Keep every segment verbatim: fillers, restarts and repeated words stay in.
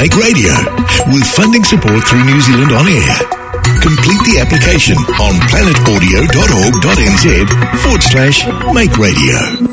Make Radio, with funding support through New Zealand On Air. Complete the application on planetaudio.org.nz forward slash make radio.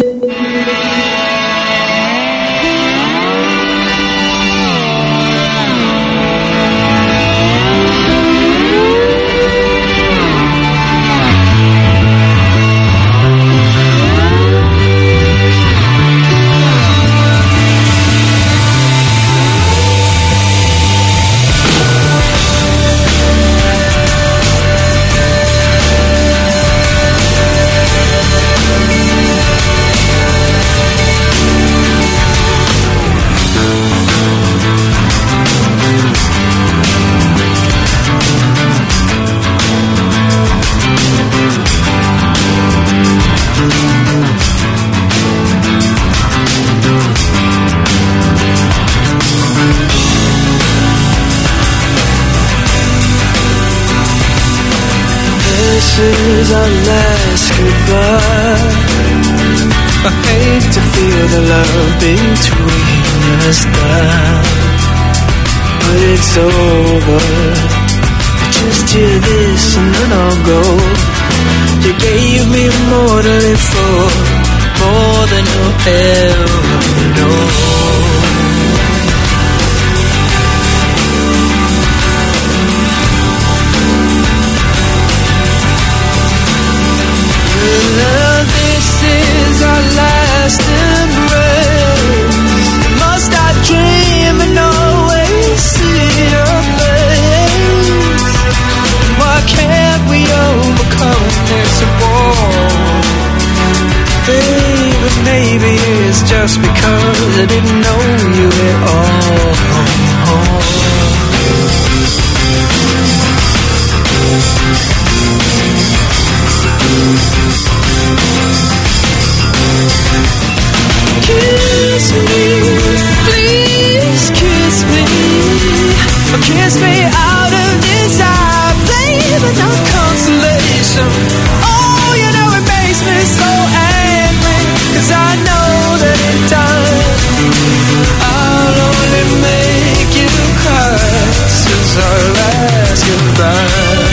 This is our last goodbye. I hate to feel the love between us die, but it's over. Just hear this and then I'll go. You gave me more than before, more than you'll ever know. This is our last embrace. Must I dream and always see your face? Why can't we overcome this war? Baby, maybe it's just because I didn't know you at all. Kiss me, please kiss me. Kiss me out of desire, baby, not consolation. Oh, you know it makes me so angry, 'cause I know that in time I'll only make you cry. This is our last goodbye.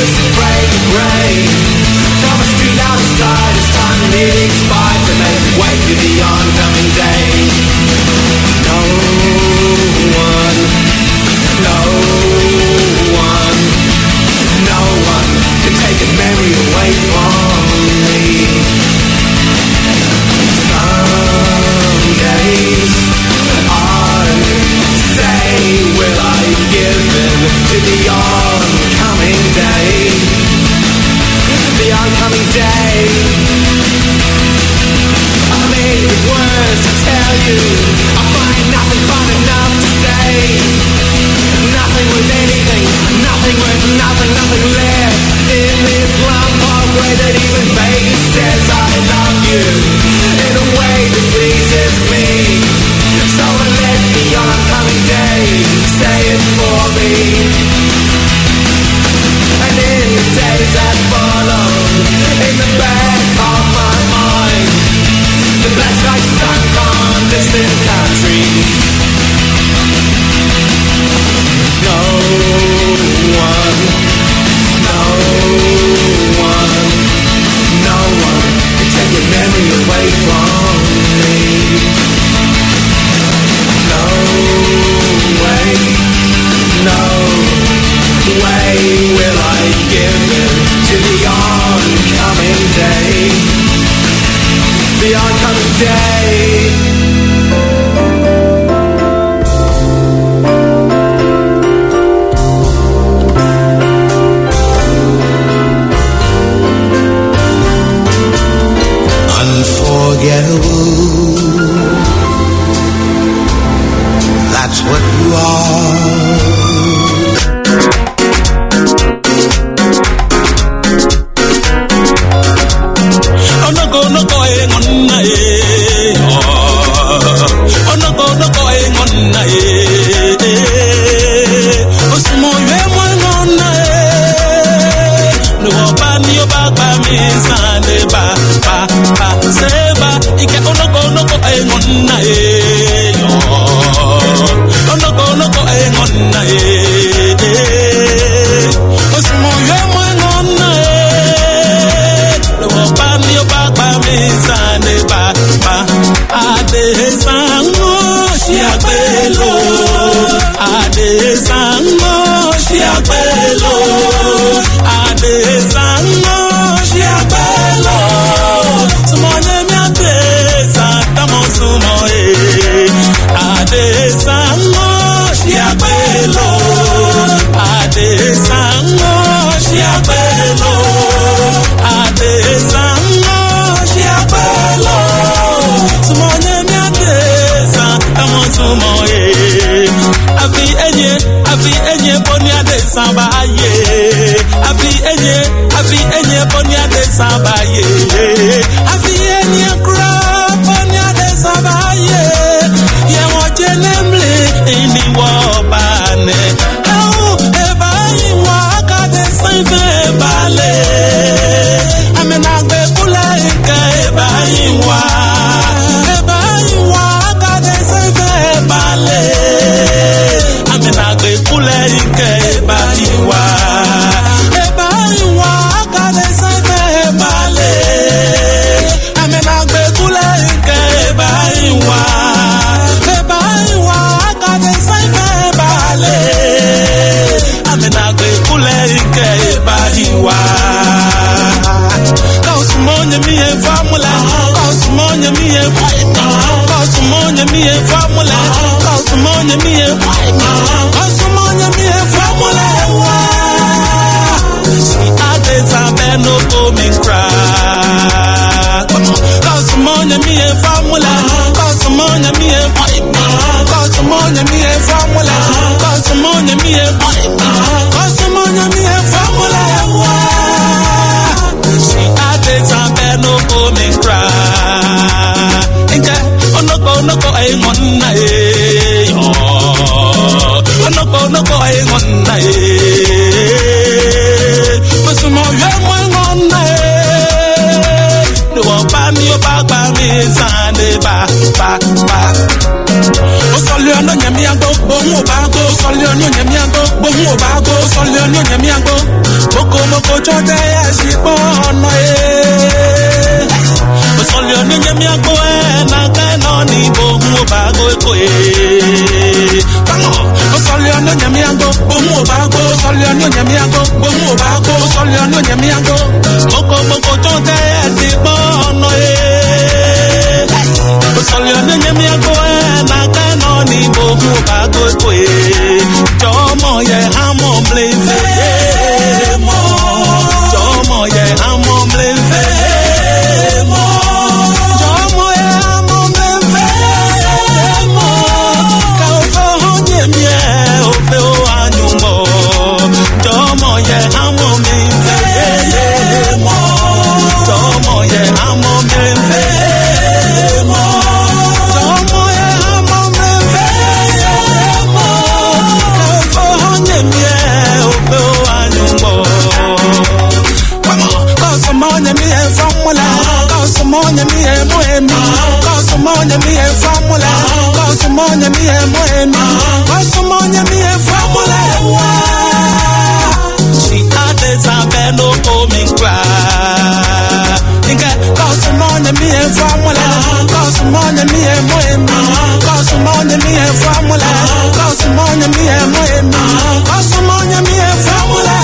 listen, pray and pray. Tell the street outside it's time to leave expired to make way for the oncoming day. No one, no one, no one can take a memory away from me. Some days I say, will I give in to the oncoming day? The oncoming day. I made the words to tell you. I find nothing fun enough to say. Nothing with anything, nothing with nothing, nothing left in this lump of way that even vaguely says I love you in a way that pleases me. So let the oncoming day say it for me. And in the days that follow, in the back of my mind, the black sky sunk on distant countries. No one, no one, no one can take your memory away from me. No way, no way will I give in to the oncoming day. The oncoming day. Unforgettable, that's what you are. Oh no go no go eh ngonna eh oh no go no go eh ngonna eh osmo ywe mo ngonna eh no ba ni o ba ba mi sande ba ba ba seba ike ono go no go e ngonna e yo ono go no go e ngonna e osmo ye mo ngonna e lo ba mi o ba ba mi sane ba ba ade sango si agbelo ade sango si agbelo ade sango si agbelo sumone mi ade santamo sumo e ade sango si agbelo ade sango si agbelo ade sango si agbelo sumone mi ade santamo sumo e abi enye abi enye boni ade sabaye abi enye abi enye boni ade sabaye abi enye kra boni ade sabaye ye woje nemle ini wo bane au eba iwa ka de save bale amena gbe kula nke eba iwa eba iwa ka de save bale amena gbe kula nke eba iwa eba iwa ka de save bale amena gbe kula nke eba iwa eba iwa ka de save bale amena gbe kula nke eba iwa Cosmonia mi e formula Cosmonia mi e Cosmonia mi e formula Cosmonia mi e Cosmonia mi e formula Si ade sabe no come cry Cosmonia mi e formula Cosmonia mi e Cosmonia mi e formula Cosmonia mi e Cosmonia mi e formula Si ade sabe no come cry Inga onoko onoko ay ngonna e onoko onoko ay ngonna e Osumo ye mo ngonna e No pa mi o ba ba mi sande ba ba ba Osole ono nyami ango bohun o ba go Osole ono nyami ango bohun o ba go Osole ono nyami ango Boko moko chote asipono e Solio ni nyemi ako e na keno ni bomu bago ko e Tango Solio ni nyemi ako bomu bago Solio ni nyemi ako bomu bago Solio ni nyemi ako moko moko chote asipono e Solio ni nyemi ako e na keno ni bomu bago ko e Jomo ye hamo blaze mo Jomo ye hamo blaze mo Jomo ye hamo blaze mo Kauso honye mie ofe o anyumbo Jomo ye hamo blaze mo Jomo ye hamo blaze mo Jomo ye hamo blaze mo Kauso honye mie ofe o anyumbo Money me a formula, cause some money me a moemi, cause some money me a formula, cause some money me a moemi, cause some money me a formula. She had this a beno coming cry. Cause some money me a formula, cause some money me a moemi, cause some money me a formula, cause some money me a moemi, cause some money me a formula.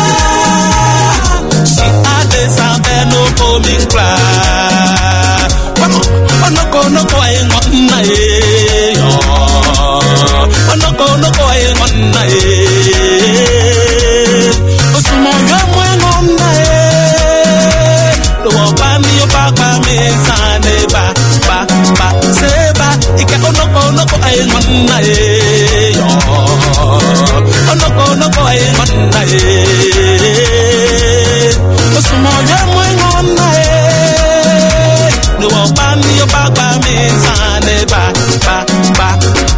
No coming cry. Come on, oh no go no go ain't one night. Oh no go no go ain't one night. Oh some more young one one night. The one by me your back by me Sunday ba ba ba say ba. Ike oh no go no go ain't one night. Oh no go no go ain't one night. Oh some more young one one night. The one by me your back by me Sunday ba ba ba.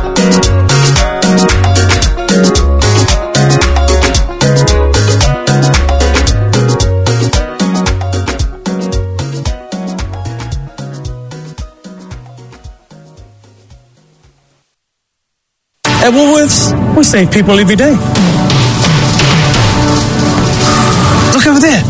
At Woolworths, we save people every day. Look over there.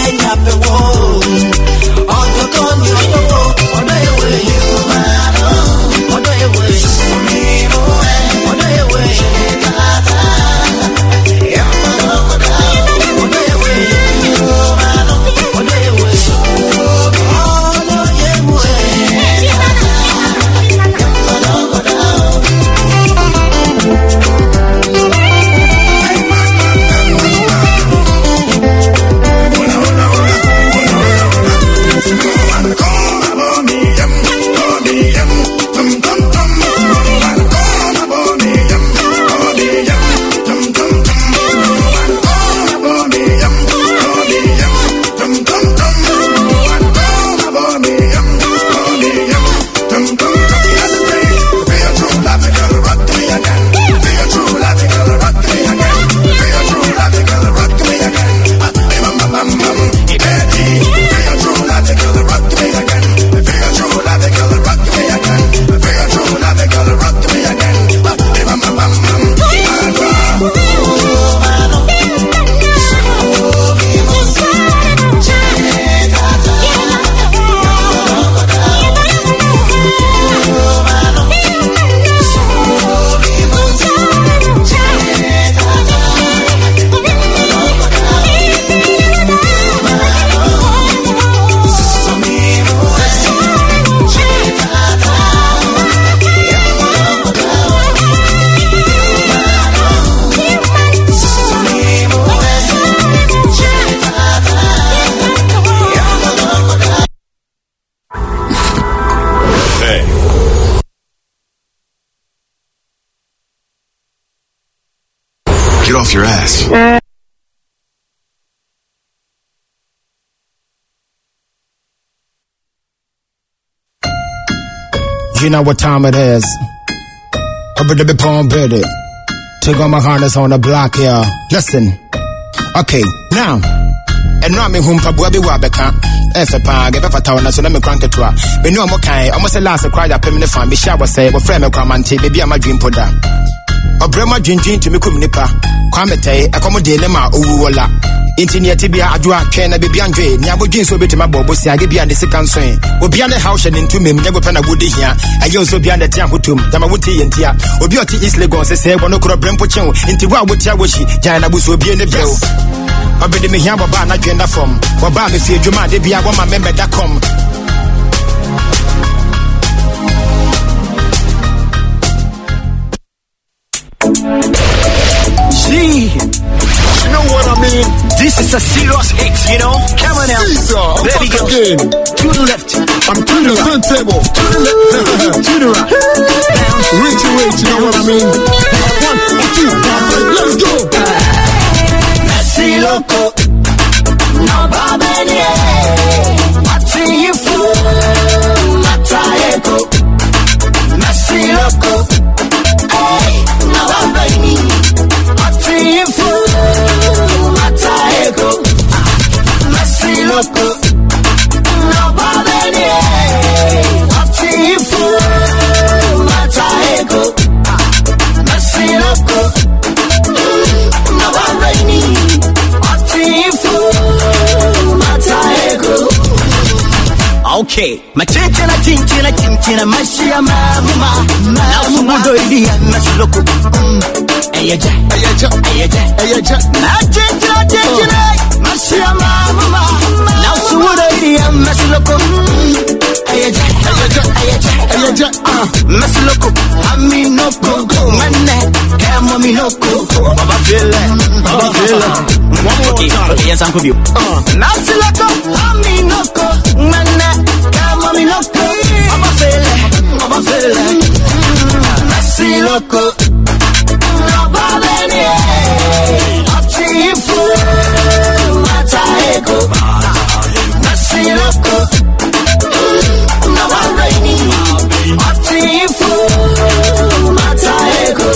Oh your ass. You know what time it is. Over the big palm bearded. Take on my harness on the block, yeah. Listen. Okay, now. And now me home for Bobby Wabeka. If a pang, if a town, so let me crank it to her. We know I'm okay. Almost the last cry that payment fan. Be sure say, well, friend, come and take baby, I'm a dream for that. A brema dream dream to me, come nipper. Come say, accommodate them out, Uwala. Intinia Tibia, Adua, Ken, a baby Andre, Nabu Jeans will be to my bobo, say, I give you the second swing. We'll be on the house and into me, never pen a woody here. I also be on the Tiahutum, Tamamuti and Tia. Obioti is Legos, say, one o'clock Brempocho, into what would Yawashi, Jana Bus will be in the bill. I be me here, Baba, not gender from. Baba, if you demand, they be a woman member that come. Gee, you know what I mean? This is a serious hit, you know? Come on now. Caesar, baby girl. Again. To the left. I'm to the turntable. To the left. To the right. Bounce. Reach to reach, you know what I mean? One, two, three, let's go. Messi loco. No babene. Mati you fool. Mataeko. Messi loco. Hey, no babene. Matifu, Mataeko, Messi loco, nobody. Matifu, Mataeko, Messi loco, nobody. Matifu, Mataeko. Okay, my chicken, a chicken, a chicken, a mashia mama. Now someone do it, and Messi loco. Ayaja, ayaja, ayaja, ayaja. Ayaja, ayaja, Mashia mama. Now so what I am, Masiloko. Ayaja, ayaja, ayaja, ayaja. Ah, Masiloko. Ami no go, mane. Come on, me no go. Baba feel it, Baba feel it. One more time. Yes, Uncle Bill. Ah, Masiloko. Ami no go, mane. Come on, me no go. Baba feel it, Baba feel it. Masiloko. Matifu, Mataeko, Messi loco, Navarreni. Matifu, Mataeko.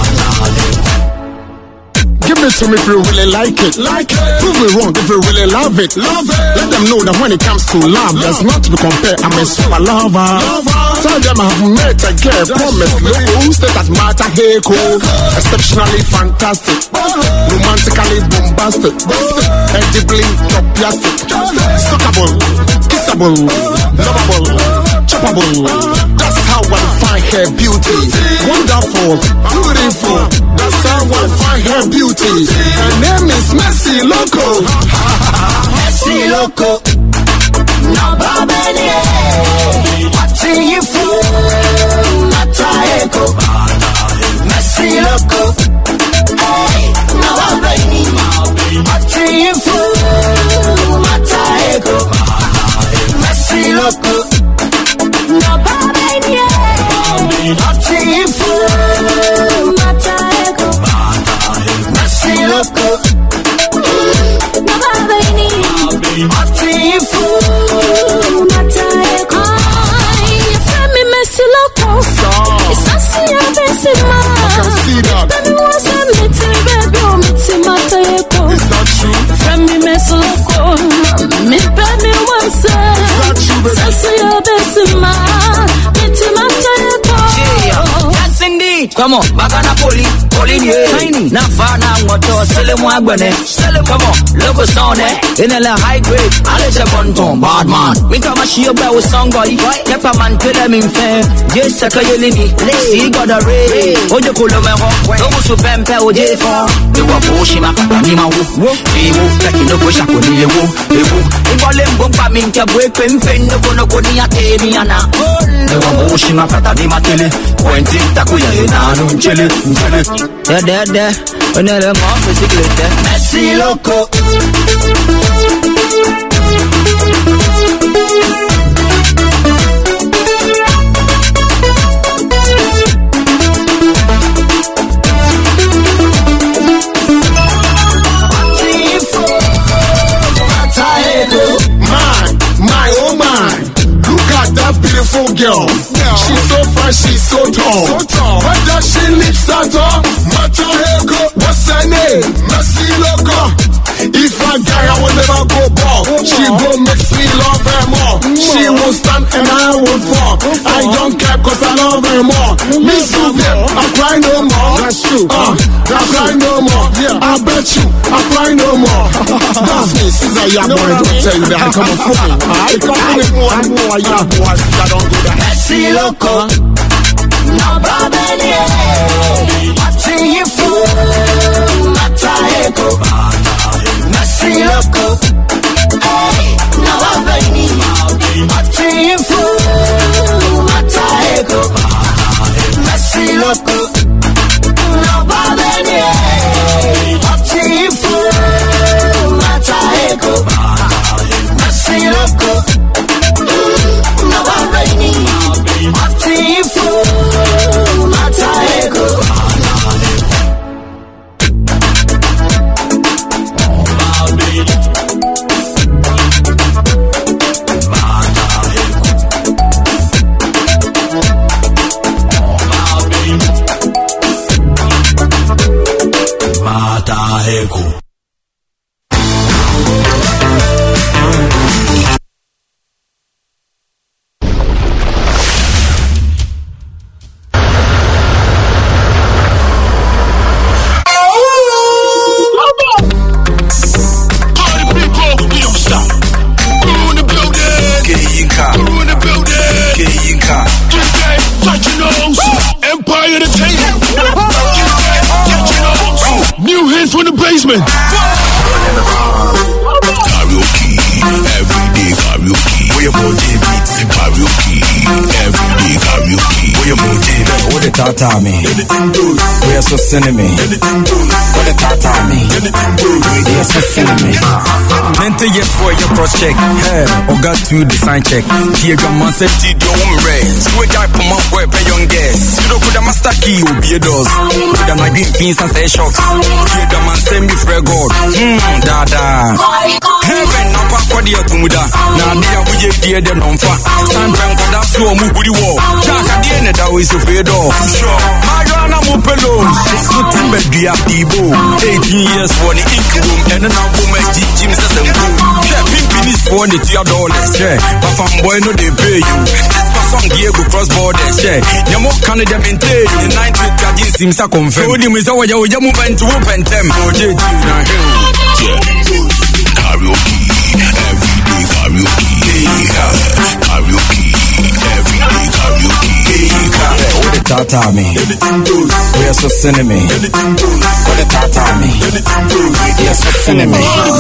Give it to me if you really like it. Like it. Prove me wrong if you really love it. Love it. Let them know that when it comes to love, there's not to be compared. I'm a super lover. lover. Tell them I've met a girl, promise, low, stay at Mata Heko. Exceptionally fantastic, romantically bombastic, edibly plastic, suckable, kissable, lovable, choppable. That's how I find her beauty. Wonderful, beautiful. That's how I find her beauty. Her name is Messi Loco. Messi Loco. No babene. Watching you fool. Mataeko. Messi Loco. Hey, no babene. Watching you fool. Mataeko. Messi Loco. No babene. Watching you fool. Mataeko. Messi Loco. No babene. Watching you fool. Mataeko. You tell me Messi Loco. It's a serious Bessima. Baby was a meeting, baby, oh, meeting Mataeko. Is that true? Tell me Messi Loco. Me baby was a serious Bessima. Meeting Mataeko. Yes, indeed. Come on, Bagana Poli, Poli, Tiny, Nafana, Moto, Selemo Agbane. Come on, look what's on it. In a high grade, I'll let you on bad man. We come a shield by with song boy. Yep, a man tell them in fair. Yes, I can you see, got a ray. Oh, you could have me home. No, so Pempe, oh, J four. You were pushing up, Nima, whoop, he whoop, taking the push up on the whoop, the whoop. If I let go, I mean, to break him, fin, no, no, go near Tamiana. You were pushing up at Nima Tilly. Pointing, Takuya, and Chili, Chili. There, there, there. Another mom, basically, Messi Loco. fine. Look at that beautiful girl. She's so fine, she's so tall. Whether she lives at all, Mata Ego, what's her name? Mercy Loco. If I die, I will never go back. She gon' make me love her more. She will stand and I will fall. I don't care cause I love her more. Me too, I cry no more. That's true. Uh, I cry no more. I bet you, I cry no more. That's me, since I am boy, don't tell you that I come for me. I come for me, boy, I'm boy, yeah, boy, I don't do that. Messi loco, no problem, yeah. Watching you fool, Mata Ego. Messi loco, hey, no problem, watching you fool, Mata Ego. Messi loco, no problem, yeah. Watching you fool, Mata Ego. Messi loco, no problem, watching you fool, Mata Ego. Ego. From the basement. Karaoke, everyday karaoke. We are more beats in karaoke. Everyday karaoke. We are more David. What the tata me? We are so cinnamon. What the tata me? We are so cinnamon. Mental yet for your cross check. Hey, or got to design check. Here come my safety don't rest. Switch I come up where pay young guests. You know could a master key will be a does. Could a my green pins and say shocks. Here come and send me for God. Hmm, dada. Heaven up a quadia kumuda. Now they are with you dear them on fire. Time bank for that slow move with the wall. Jack at the end of that way so fair door. Sure. Mariana Mopelos. So timber dia Debo. eighteen years for the ink room. And then I'm for my Jim says and go. Yeah, pimping is for the two dollars. Yeah, but from boy no they pay you. This person Diego cross borders. Yeah, you're more Canada maintain. The night with Gajin seems to confirm. So the Miss Owa you move into open them. Oh, J T now here. Karaoke, everyday karaoke. Karaoke, everyday karaoke. What the tata me? We are so cinnamon. What the tata me? We are so cinnamon.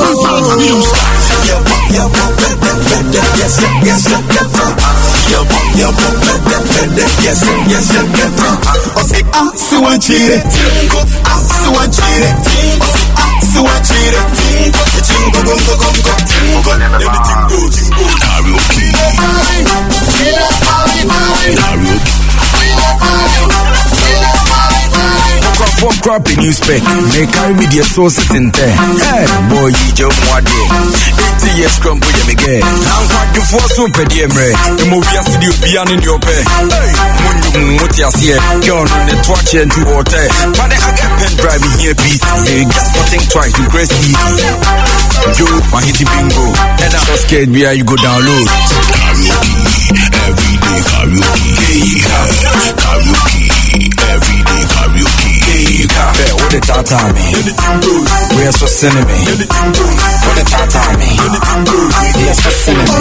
For crappy new spec, they carry me their sources in there. Hey, boy, you jump one day. eighty years crumble, you may get. Now, what you for so petty, Emre? The movie has to do beyond in your pay. Hey, when you what you see, you're on the torch and to water. But I get pen driving here, beat. They just for think twice to grace me. Joe, my hitty bingo. And I'm so scared, me, you go down low. Karaoke, everyday karaoke. Karaoke, everyday karaoke. Hey, what the tata me? We are so cinnamon. What the tata me? We are so cinnamon.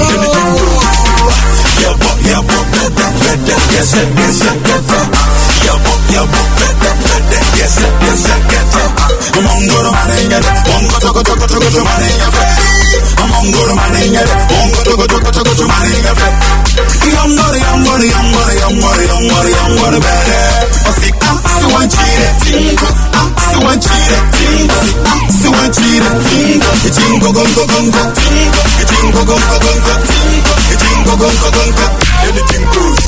Anything goes.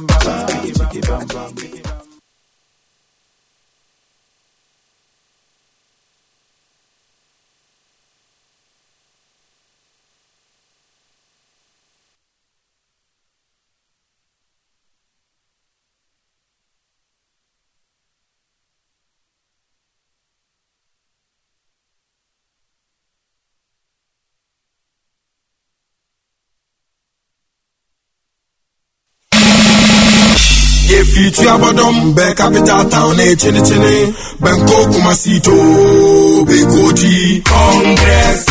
Ye future abodom be capital town e chini chini Banko Kumasito be Koji Congress.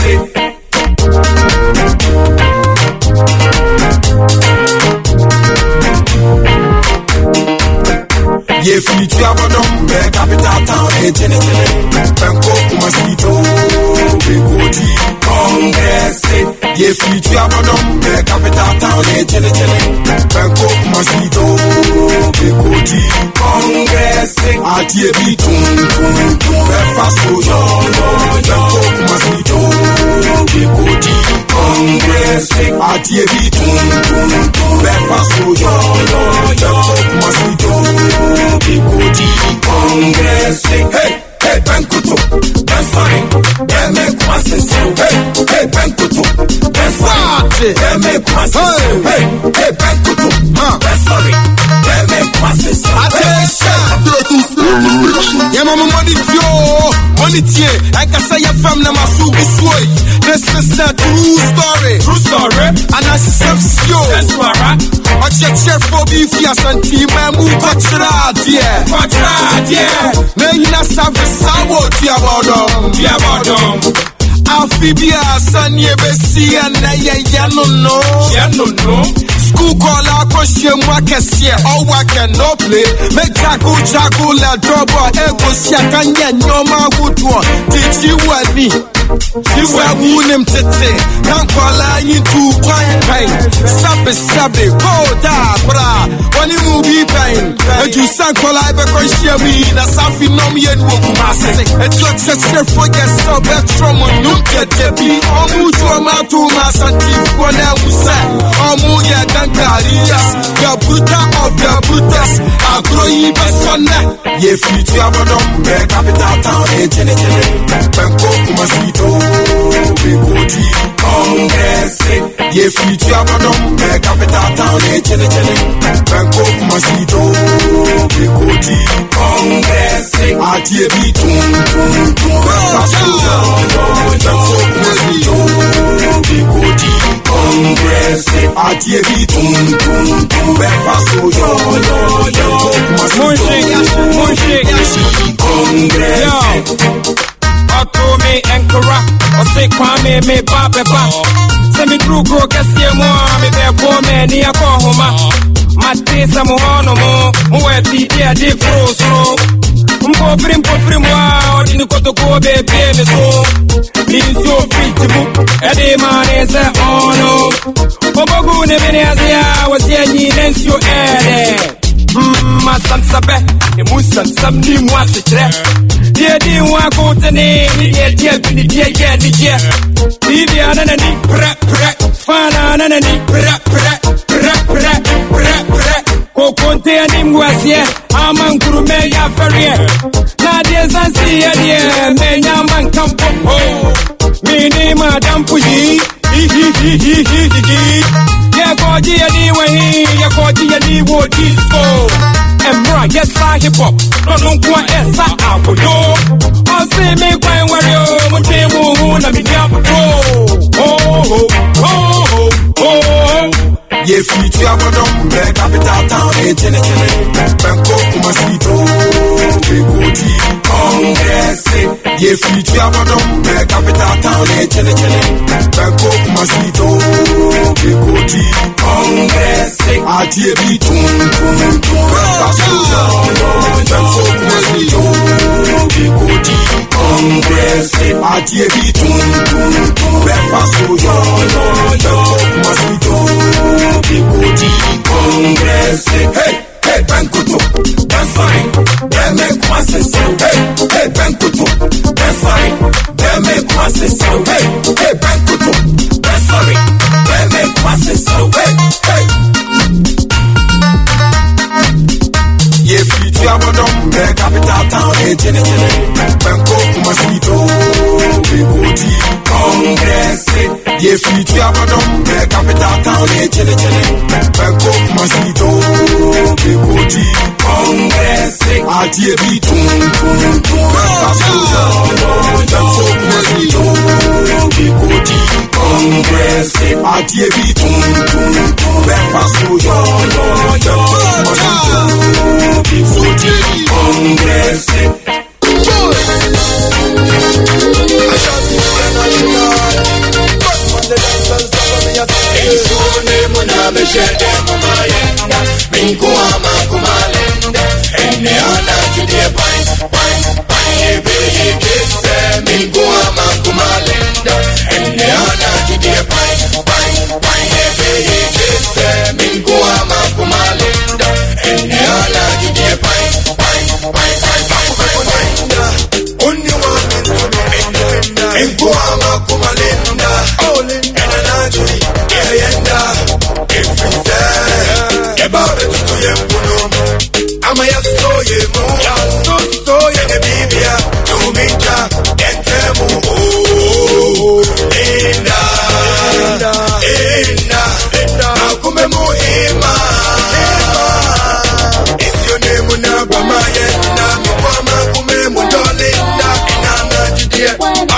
Ye future abodom be capital town e chini chini Banko Kumasito be Koji Congress. Ye future abodom be capital town e chini chini Banko Kumasito be Koji Congress. Atie bi tum tum tum be faso yo yo Banko Kumasito be Koji Congress. Atie bi tum tum tum be faso yo yo Banko Kumasito be Koji Congress. Hey, hey, Bankuto, that's fine. They make masses. Hey, hey, Bankuto, that's fine. They make masses. Hey, hey, Bankuto, huh? That's sorry. They make masses. Attention. Yeah, mama, money, yo, money, tie. I can say your family, my super sway. This is a true story. True story. And I see some show. That's right. I check check for beef, yes, and team, I move, what's that, yeah. What's that, yeah. Then you not have the sour, Diabodom, Diabodom. Amphibia, Sanya, Bessie, and Naya, Yano, no, Yano, no. School call out, question, workers here, all work and no play. Make Jaco, Jaco, La Drobo, Ego, Siakanya, no man would one. Did you want me? You were wounded today. Can't call you to quiet pain. Sabe, sabe, go da, bra. When you move, be pain. And you sang call I because she me. That's how you know me and walk massive. And you just forget so bad from a new get be almost to a mouth to my son. When I was sad, almost ya Dankarias. The Buddha of the Buddhas. I'll grow you by Sunday. Ye future abodom, the capital town, a jenny jenny. Banko Kumasito, be Koji Congress. Ye future abodom, the capital town, a jenny jenny. Banko Kumasito, be Koji Congress. Atie bi tum tum tum. Faso yo yo. Banko Kumasito, be Koji Congress. Atie bi tum tum tum. Faso yo yo. Banko Kumasito, Congress. Yo. Otome Enkara, Ose Kwame me Baba Ba. Semi Drew Crocker, Siamo, me bear poor man near Kohoma. Mate Samono, Moeti, dear de Froso. Mbo Brim Poprimoa, in the Kotoko, baby, so. Means your free to book, a day man is a honor. Obogu Nevenazia was Yanni, and you air. Mmm, San Sabe, a Musan, some new ones to trap. Dear, dear, walk out the name, dear, dear, dear, dear, dear. Dear, and a neat prep, prep, fan, and a neat prep, prep, prep, prep, prep, prep. Go contain him was here, I'm on Grumea Ferrier. Nadia Zansia, dear, may your man come home. Me name, Madame Puyi, he, he, he, he, he, he. Yeah, God, dear, anyway, yeah, God, dear, anyway, disco. And bra, yes, I hip hop. No, no, go, yes, I will go. I'll see me going where you're with me, who, let me get oh, oh, oh, oh, oh. Ye future abodom, the capital town, a jenny jenny. Banko Kumasito, be Koji Congress. Ye future abodom, the capital town, a jenny jenny. Banko Kumasito, be Koji Congress. Atie bi tum tum tum. Faso yo yo. Banko Kumasito, be Koji Congress. Atie bi tum tum tum. Faso yo yo. Banko Kumasito, be Koji Congress. Hey, hey, Bankuto, that's fine. They make masses. Hey, hey, Bankuto, that's fine. They make masses. Hey, hey, Bankuto, that's sorry. They make masses. Hey, hey. Ye future abodom, the capital town, a jenny jenny. Banko Kumasito, be Koji Congress. Ye future abodom, the capital town, a jenny jenny. Banko Kumasito, be Koji Congress. Atie bi tum tum tum. Faso yo yo. Banko Kumasito, be Koji Congress. Atie bi tum tum tum. Faso yo yo. Banko Kumasito. Minkuama kumalinda Ena najui Yeyenda Ifrite Ebabe tutu yempuno Ama yasto yemu Yasto Yene bibia Tuminja Entemu Linda Linda Akume muhima Isione muna Bamaye Na mikwama kume mundolinda Inana jidie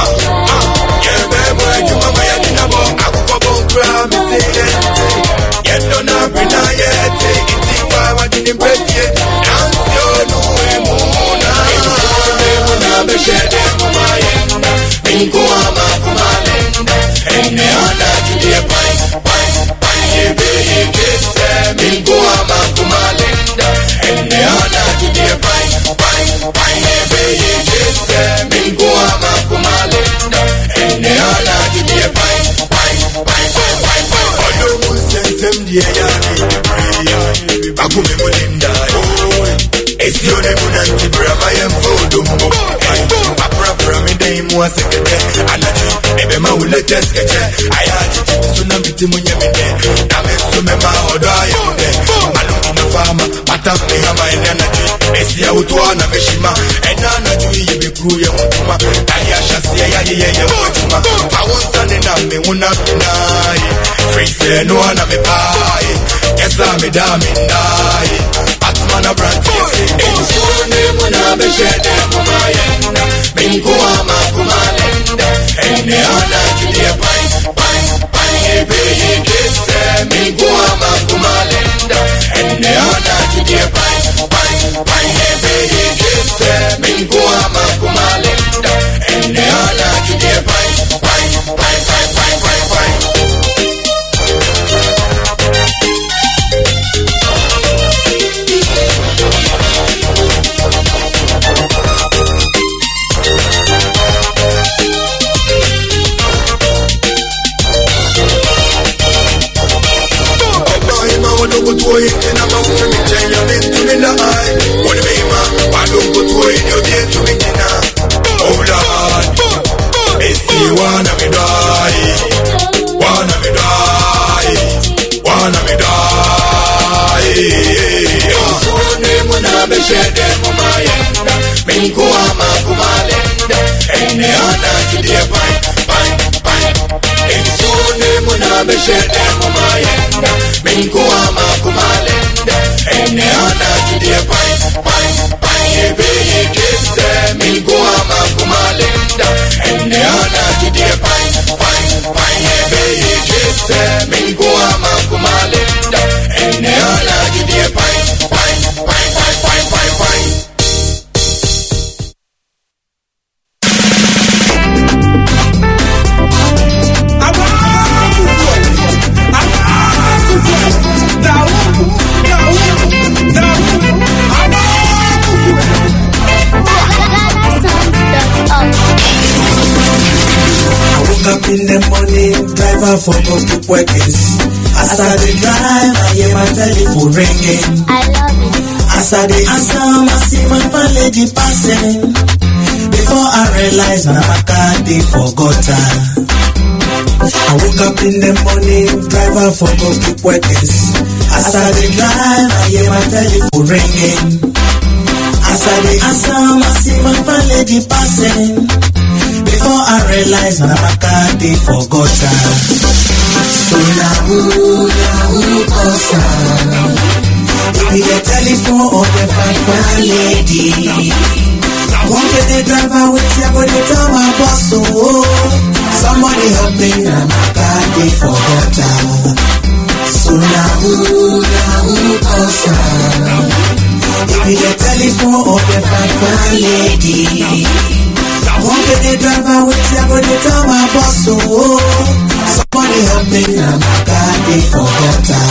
Akume mulinda Esione munanti brava yemfodo mo Apra pra mi dey mo asekete Anaju ebe ma ule teskete Ayaji suna biti munye minde Na me sume ma odo ayonde Malungu na fama Pata mi hama ene anaju Esi ya utuwa na meshima Ena anaju iye bikru ye mutuma Tali ashasi ya ye ye ye mutuma Awonsane na me una pinai Freeze no ana me pai Yes I'm a damn die Batman a brand Ensone muna beshede mumayenda Minkuama kumalenda Ene ana judia pai Pai, pai, ebe yekese Minkuama kumalenda Ene ana judia pai Pai, pai, ebe yekese Minkuama kumalenda Ene ana judia pai Pai, pai, pai, pai, pai, pai Wanna me die, wanna me die, wanna me die. Sone muna beshede mumayenda, minkuama kumalenda, ene ana judie pai, pai, pai. Sone muna beshede mumayenda, minkuama kumalenda, ene ana judie pai, pai, pai. Ebe yekese minkuama kumalenda, ene ana judie pai, pai, pai. Ebe yekese minkuama kumalenda, ene ana judie pai, pai, pai, pai, pai, pai, pai. Up in the morning, driver for go to workers. As I dey drive, I hear my telephone ringing. I love it. As I dey answer, I see my fine lady passing. Before I realize, my car dey forgot her. I woke up in the morning, driver for go to workers. As I dey drive, I hear my telephone ringing. As I dey answer, I see my fine lady passing. Before I realize my car they forgot her. So now who, now who calls her? Give me the telephone or the fine fine lady. One day the driver with you, but they tell my boss, oh, somebody help me, now my car they forgot her. So now who, now who calls her? Give me the telephone or the fine fine lady. One day the driver with you, but they tell my boss, oh, somebody help me, now my car they forgot her.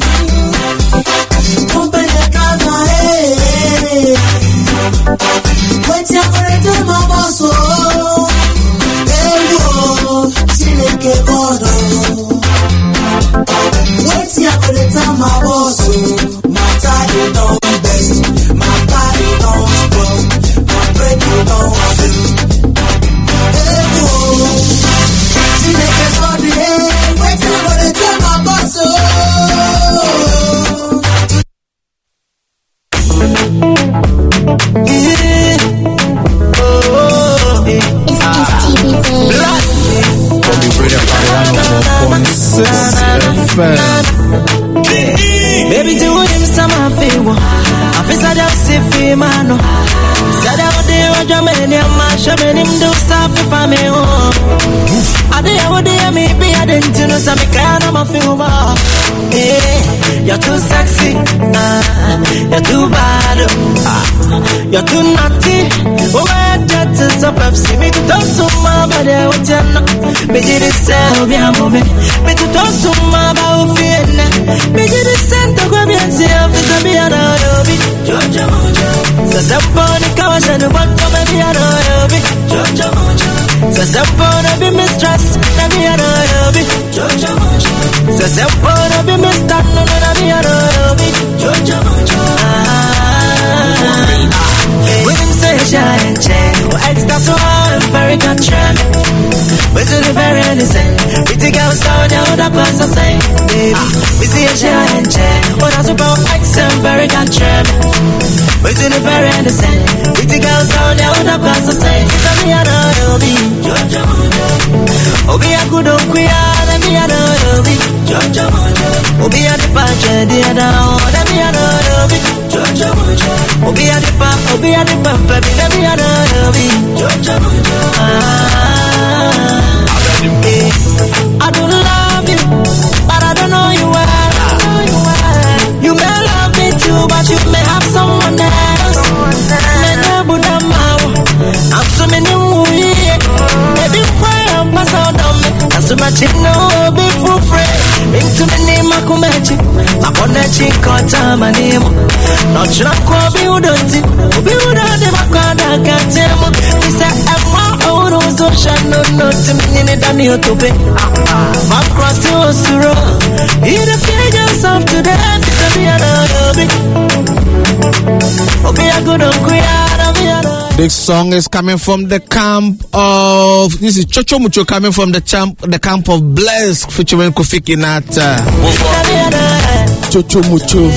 Open the driver, hey, wait till I tell my boss, oh, hey, whoa, she make a god, oh. Wait till I tell my boss, oh, my tire don't best, my body don't spoil, my brake don't do. Hey, whoa. mano. Said I would do a Germany, I'm a shaman, him do stuff if I'm a home. I did, I would do maybe I didn't know some kind of a film. Yeah, you're too sexy, uh, you're too bad, uh, you're too naughty. Oh, I just to stop up, see me to talk to my body, I would tell you. Me did it sell, be a movie. Me to talk to my body, me did it send to go be and see if it's a be another be. Georgia Mojo. So somebody come and the one to be another be. Georgia Mojo. So somebody be mistress, let me another be. Georgia Mojo. So somebody be mister, no, no, let me another be. Georgia Mojo. When him say shine, shine, well, extra so I'm very control. We're to the very innocent. We take out sound, now the pass the same. Baby, we see a shine, shine. But that's about X, I'm very control. We're to the very innocent. We take out sound, now the pass the same. It's a me and I'll be Georgia Mojo. Oh, be a good old queer, let me and I'll be Georgia Mojo. Oh, be a the patch, the other, let me and I'll be Georgia Mojo. Oh, be a the pump, oh, be a the pump, baby, let me and I'll be Georgia Mojo. I don't love you, but I don't know you well. You may love me too, but you may have someone else. I'm so many movies. Maybe why I'm my sound on me. I'm so much in no be for free. Into the name of Kumechi. I want that chick on time and name. Not sure I'm going to be who don't see. Be who don't have a card I can't tell me. He said, I'm my own social. No, no, to me, in it, I need to be. I'm crossing the road. You the feel yourself today. It's a be another bit. Oh, be a good uncle. This song is coming from the camp of this is Chocho Mucho coming from the camp the camp of Bless featuring Kofi Kinata. Chocho Mucho.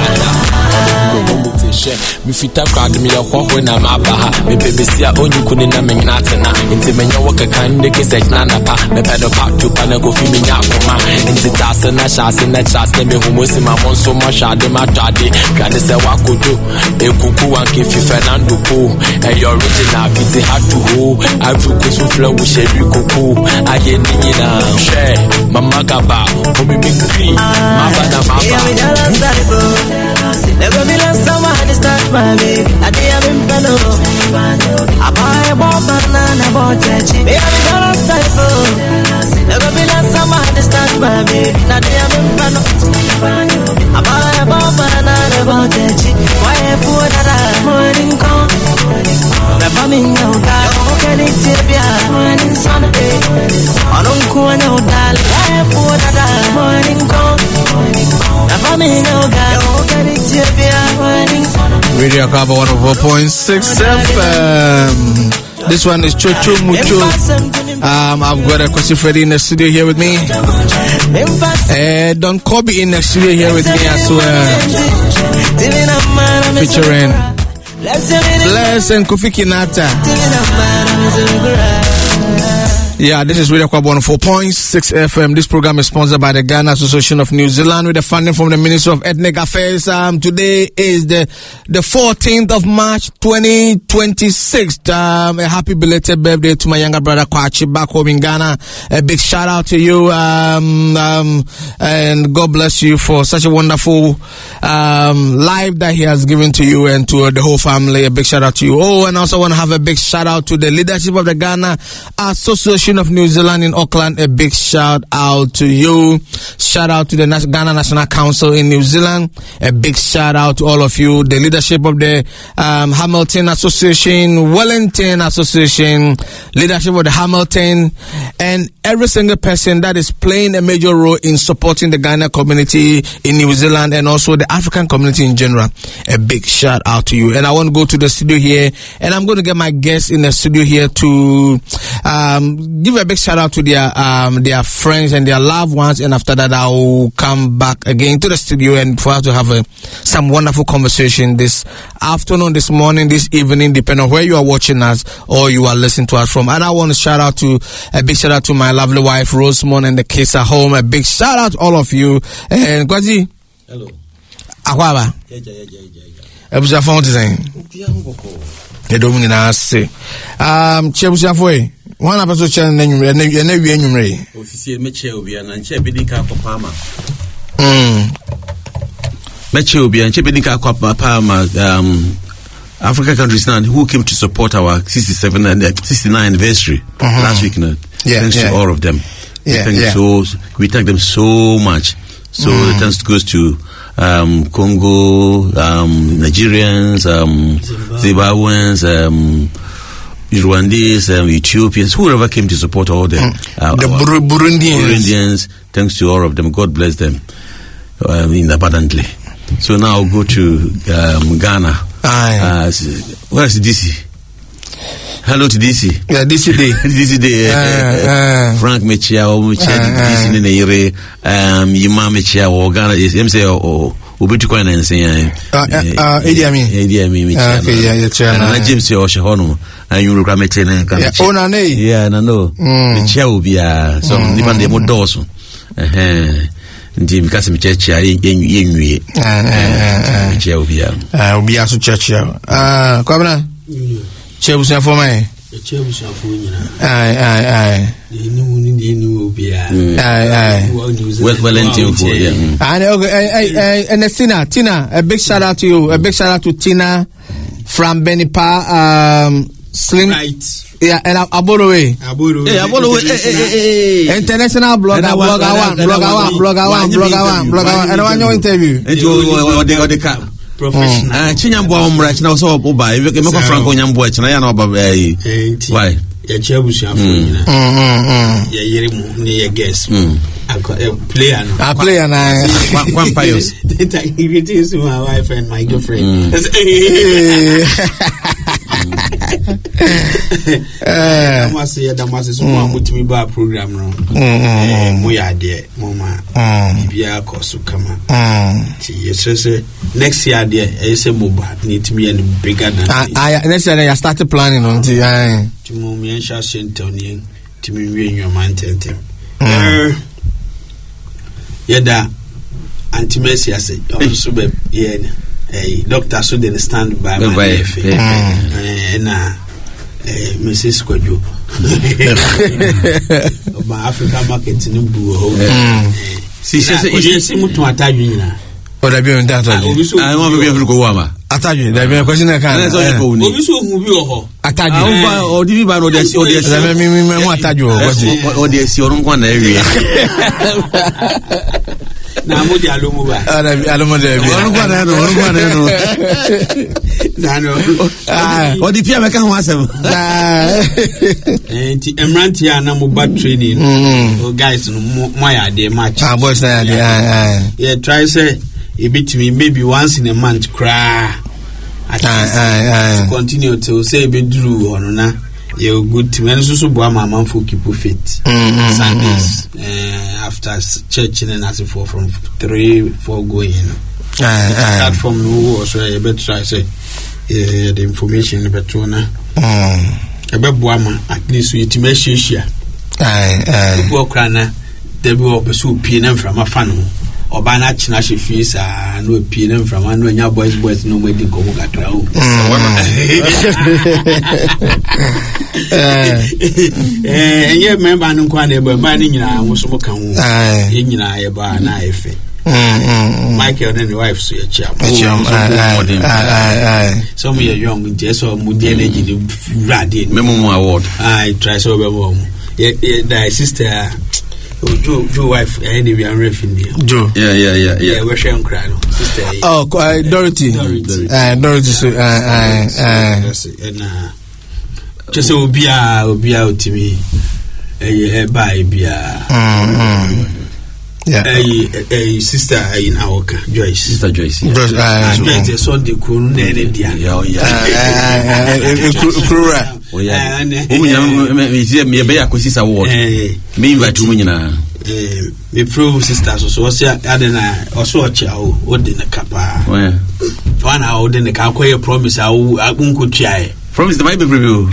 Me fita crowd me a ho na ma ba ha me bebesia onyu kuni na me nyata na nti me nya woka kan de kese na na pa me pedo pa to pa na go fi me nya akoma nti tase na shase na chase me hu mosi ma monso mo shade ma twade twade se wakodo ekuku wanke fi Fernando ko e original fiti hatu ho afuku so flow sheri koko aye ni nyina share mama gaba o mi me kri ma ba na ma ba. Never be last summer, I start my baby. I did have him fellow. I buy a bomb banana, I bought a chip. Baby, I'm last time. Never be last summer, I start my baby. I did have him fellow. I buy a bomb banana, I bought a chip. Why a fool that I'm morning come? Never me no guy. Okay, it's here, morning Sunday. I don't go no darling. Why a fool that I'm morning come? Never me no guy. Okay, it's here. Radio Cover one oh four point six F M. This one is Chocho Mucho. Um, I've got a question Freddy in the studio here with me. Uh, Don Kobe in the studio here with me as well. Featuring Bless and Kofi Kinata. Yeah, this is Radio Club one oh four point six F M. This program is sponsored by the Ghana Association of New Zealand with the funding from the Ministry of Ethnic Affairs. Um, today is the the fourteenth of March twenty twenty-six. Um, a happy belated birthday to my younger brother Kwachi back home in Ghana. A big shout out to you, um, um, and God bless you for such a wonderful um, life that He has given to you and to uh, the whole family. A big shout out to you. Oh, and I also want to have a big shout out to the leadership of the Ghana Association of New Zealand in Auckland. A big shout out to you. Shout out to the Ghana National Council in New Zealand. A big shout out to all of you. The leadership of the um, Hamilton Association, Wellington Association, leadership of the Hamilton, and every single person that is playing a major role in supporting the Ghana community in New Zealand and also the African community in general. A big shout out to you. And I want to go to the studio here, and I'm going to get my guests in the studio here to um, give a big shout out to their um, their friends and their loved ones, and after that I will come back again to the studio and for us to have a, some wonderful conversation this afternoon, this morning, this evening, depending on where you are watching us or you are listening to us from. And I want to shout out to a big shout out to my lovely wife Rosemond and the kids at home. A big shout out to all of you. And Kwaji, hello. Akwaba. Ebusa phone design. The domina say. Um, Chebusa for one episode channel and you never enumerate. Official Mitchell be an anche bidika Pama. Hmm. Mitchell be an chebidika Pama, um, African countries now who came to support our sixty-seven and sixty-nine anniversary uh-huh. last week. No? Yeah, thanks yeah. to all of them. Yeah, we thank yeah. so we thank them so much. So mm. the thanks goes to um, Congo, um, Nigerians, um, Zimbabweans, um, Rwandese, um, Ethiopians, whoever came to support all them. Mm. Uh, the Bur- Burundians. Burundians. Thanks to all of them. God bless them uh, in abundantly. So now I'll go to um, Ghana. Uh, where is D C? Hello to D C. Yeah, D C Day. D C Day. Uh, uh, Frank Mechia, Mechia, D C Nene, um, Yuma Mechia, or Ghana is M C or Ubitukwan and saying, Idi Amin. Idi Amin, Mechia. Okay, yeah, yeah, and I James or Shahono, and you look at Mechia. Oh, no, no. Yeah, no, no. Mechia will be a so Nipan de Modoso. Ndi because me church ya yenwie eh eh che obia ah obia so church ya ah kwabna che busa for mai che busa for nyina ai ai ai ni mu ni ni obia ai ai well well for yeah and okay and Tina Tina a big shout out to you a big shout out to Tina from Benipa um Slim right. Yeah, and Aborowe. Aborowe. Hey, Aborowe. Hey, hey, hey. International blogger, blogger one, blogger one, blogger one, blogger one, blogger one. And I want your interview. And you or the or the cap. Professional. Ah, Chinyambo umrach na so oba. You make me Franco Nyambo china ya na oba eh. Why? Ya chebusu afo nyina. Mm mm. Ya yere mu ni ya guess. Player no. Ah, player na. One pious. That irritates my wife and my girlfriend. Eh, must say that must so mo mutimi ba program no. Eh, mo ya de mo ma. Bibia koso kama. Ti yesese next year de e say mo ba ni timi and bigger than. Ah, next year you started planning on ti ah. Ti mo mi ensha center ni timi wi enwama ntente. Eh, yeda antimesi ase also be ye eh doctor so dey stand by my life. Eh na eh Missus Kwadwo. Ba Africa market ni bu ho. Si se se se mutu atadwi nyina. O da bi on da atadwi. Ah, mo be bi ko wa ma. Atadwi da bi question na kan. Obi so hu bi ho. Atadwi. Ah, ba o di bi ba no dey o dey. Da mi mi mo atadwi o. O dey si orun kwa na ewie. Na mo di alomo ba. Ara alomo de bi. Orun kwa na no, orun kwa na no. Na no. Ah, o di pia me ka ho asem. Eh, ti emranti ya na mo ba training. O guys no mo ya de match. Ah, boys na de. Ah, yeah, try say a bit me maybe once in a month cry. Ah, ah, ah. Continue to say be drew on na. You good to men so boy mama for keep fit. Sundays uh, after church and as for from three four going. Uh, uh, start from no so you better try say uh, the information better na. Mm. Ebe boama at least you to make sure. Ai ai. Go krana dey be obeso pie na mframa fa no. Oba na china she fees ah no pie na mframa no nya boys boys no me dey go gatra o. Eh enye member no kwa na ebe ma ni nyina wo so ka ho. E nyina ye ba na efe. Mm, Michael and the wife so your chap. Some of you young, just so mood energy, radi. Memo award. I try so well. Yeah, the sister, Joe, Joe wife, and we are refing Joe. Yeah, yeah, yeah, yeah. We're sharing crying. Sister. Oh, Dorothy. Dorothy. Uh, Dorothy. So, uh, uh, and uh, just so be a be out to me. Eh, bye, be a. Yeah. A sister in our Joyce. Sister Joyce. Yeah. Joyce. Uh, Joyce. So the cool nene dia. Yeah, yeah. Krura. Oh yeah. Oh, me me me be akwesisa award. Me invite mu nyina. Eh, me pro sister so so say adena oso ocha o odi na kapa. Oh yeah. One hour odi na ka akoye promise awu akunku tuae. From is the Bible review.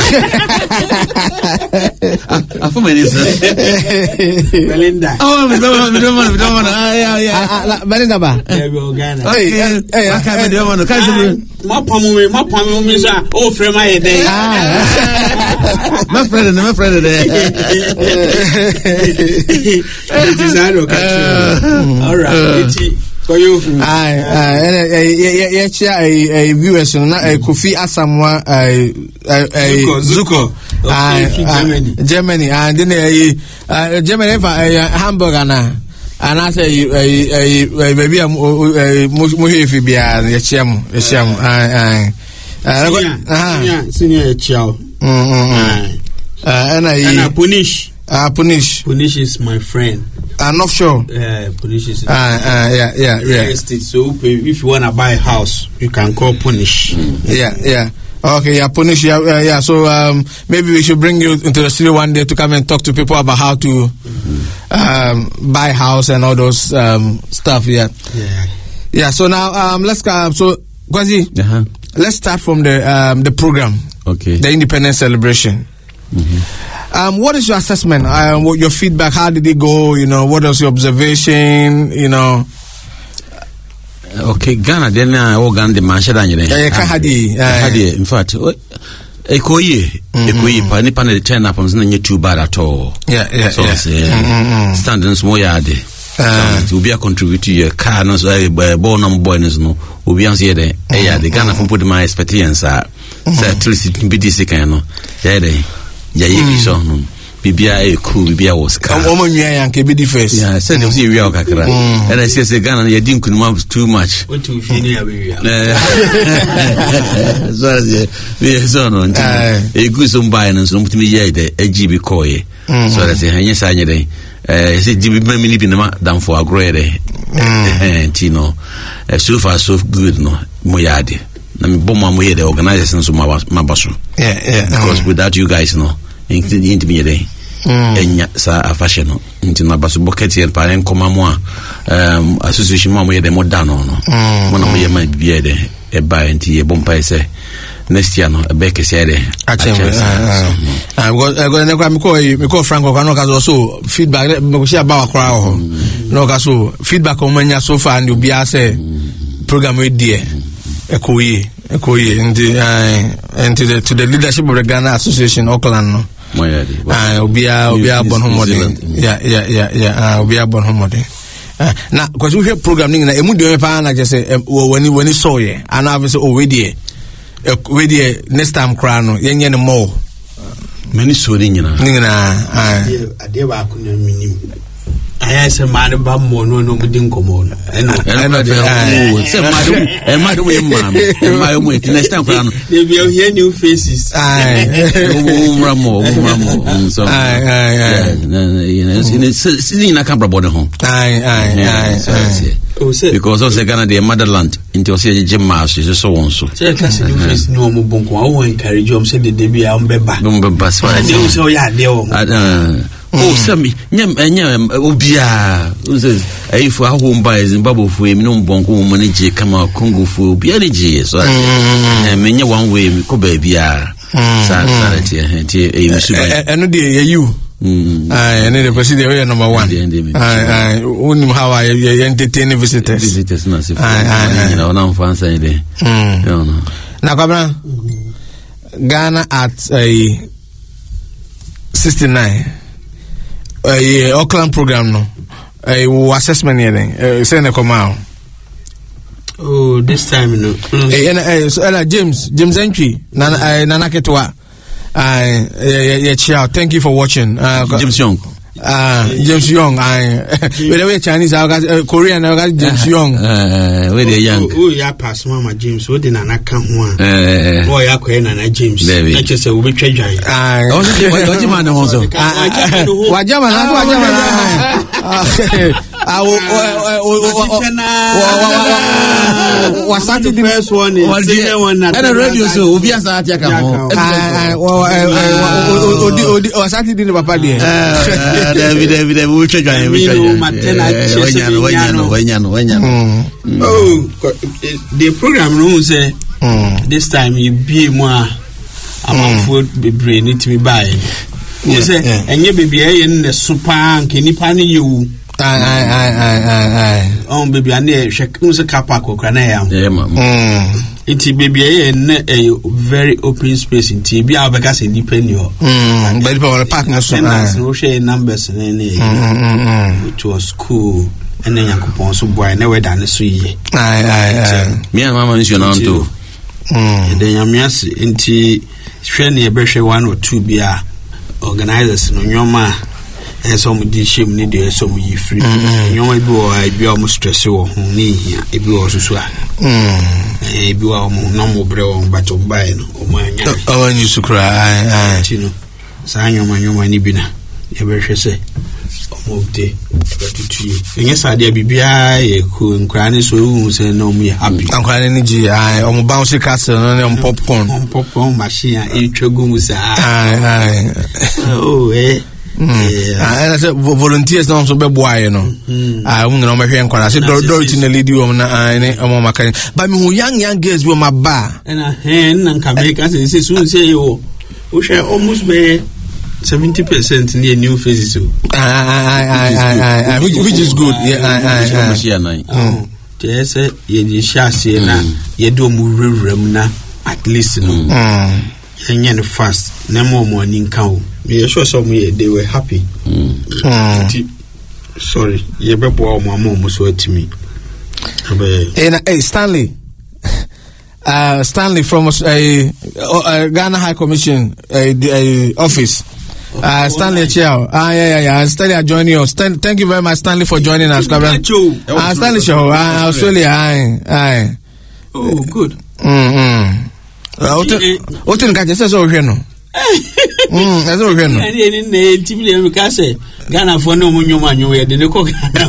I for my Belinda. Oh, we don't want, we don't want, we don't want. Ah, yeah, yeah. Belinda ba. Yeah, we Ghana. Hey, hey, I can't do one. Can't do. My pomme, my pomme is a oh, friend, my day. My friend, my friend there. All right. For you, I, I, yeah, yeah, a viewers, a Kofi Asamoah, a Zuko, Germany, Germany, and then a Germany for a hamburger now. And I say, a baby, a Muhifi Bia, a Cham, a Cham, I, I, senior chow, and I punish. Ah, Punish. Punish is my friend. I'm not sure. Yeah, Punish is. Ah, uh, uh, yeah, yeah, yeah. So if you wanna buy a house, you can call Punish. Yeah, yeah. Okay, yeah, Punish. Yeah, yeah, yeah. So um, maybe we should bring you into the studio one day to come and talk to people about how to um, buy a house and all those um, stuff. Yeah. Yeah. Yeah. So now um, let's go. So Kwazi, uh-huh. let's start from the um, the program. Okay. The Independence Celebration. Mm-hmm. Um, what is your assessment? Um, what your feedback? How did it go? You know, what was your observation? You know. Okay, Ghana. Then I uh, Ghana the mansion. Yeah, Kahadi. Kahadi. In fact, Ekoye, Ekoye. Pani pani turn up on something too bad at all. Yeah, yeah, so yeah. Mm-hmm. Standing small yard. Uh, to be a contribute to your car, no, so a born on boys, no, will be on the eh, the Ghana from putting my experience. Uh, so at least it can be this kind of yeah, they. Yeah, you saw him. Bibia a cool, Bibia was calm. Woman, yeah, can be the face. Yeah, I said, you see, we are Kakra. And I said, Ghana, you didn't move too much. What to finish? So, we are so on a good some buying and some to me, yeah, a G B Koy. So that's a yes, I day. I said, Jimmy, maybe living down for a grade. And Tino, so far, so good, no, Moyadi. I mean, bomb my the organizations of my basu. Yeah, yeah. Because mm. without you guys, no, into me a day. And sa a fashion into my basu bucket here, parent comma um association mamma the modano. One of my might be a buy and tea a bumpy say. Next year, no, a baker said, I got a go Franco Canoca also feedback about a crowd. No, so feedback on mania so far, and you'll be as a program with dear. Ekoye, Ekoye, and the uh, and to the to the leadership of the Ghana Association, Auckland. No, ah, Obia, Obia Bonhomode. Yeah, yeah, yeah, yeah. Ah, Obia Bonhomode. Now, because we have programming, na emu do me pa na just say when you when you saw ye, and obviously oh we there, we there next time cry no, yen yen more. Many so ring na. Ring na. Ah. Ade ba ko na minim. I say, Madam Bambo, no, no, we didn't come on. And I know say, Madam, and Madam, and my way to next time. They will hear new faces. Aye, Ramo, Ramo, so aye, it's in a camera body home. Aye, aye, aye. Because also Ghana, their motherland, into say Jim Mouse is so on so. No more bunko, I won't encourage you. I'm saying the baby, I'm beba. No, but so yeah, they are. Oh, Sammy, Nyam, Nyam, Obia, who says, if our home buys in Bubble for him, no bongo manage, come out Congo for Biology, so I mean, one way, Kobe, Bia, Sanity, and you. I need to proceed area number one. I only how I entertain visitors. Visitors, no, I know, no fancy day. Now, Ghana at a sixty-nine. Uh, Auckland program no. Uh, assessment here then. Uh, send a come out. Oh, this time no. Mm. Uh, and, uh, so, uh, James, James Entry, Nana, uh, Nana Ketwa. Uh, yeah, yeah, yeah, thank you for watching. Uh, James Young. Uh, James Young. I, by the way, Chinese, I got uh, Korean, I got James Young. Uh, where they young. Oh, yeah, pass Mama James. What did Nana come one? Oh, yeah, Nana James. Let's just say we trade. Ah, what you man also? Wajama, Wajama. I wasati the first one is the one that and radio so obi asati aka ho wasati di papa di eh David David we try try we try oh the program no say this time you be more amanfo bebre ne timi bae you say enye baby e ne super nke nipa ne yewu ai ai ai ai ai on baby ane hwe musa kapa kokra na ya yeah ma mm iti baby e ne a very open space inti bi abeka se nipa ni ho mm but for the partner so no share numbers ne ne it was cool ene yakopon so boy na we da ne so yi ai ai ai me and mama nso na nto mm de yamiase inti hwe ne be hwe one or two bia organizers no nyoma e so mu di shame ni de so mu yi free nyoma bi o ai bi o mu stress wo ho ni hia e bi o susu a mm e bi o mu no mo bre o ba to bai no o ma nya o wa nyu sukra ai ai tino sa nyoma nyoma ni bi na e be hwe se o mo de ba tutu enye sa de bibia e ku nkra ni so hu se no mu happy nkra ni ji ai o mo bounce castle no ne popcorn on popcorn machine e twegu mu sa ai ai oh eh ah and say volunteers don't so be boy no ah we no me hwe nkora say dority na lady wo na ai ne o ma kan but me young young girls we ma ba na hen na ka be ka say so say yo o share almost be seventy percent near new faces ah ah ah ah which which is good yeah ah ah ah they say ye di shase na ye do mu rewrem na at least no yenye no fast na mo mo ni nka o me sure some they were happy mm. Sorry ye be bo mo mo mo so atimi eh hey Stanley uh Stanley from a uh, uh, Ghana High Commission uh, uh, office uh Stanley Chiao ah yeah yeah yeah Stanley joining us. Stan- thank you very much Stanley for joining us uh, Stanley show uh, Australia aye aye oh good mm mm o tin ka je se so hwe no mm eso hwe no ani ni ne timi le ka se Ghana for no munyoma nyo ye de ne ko Ghana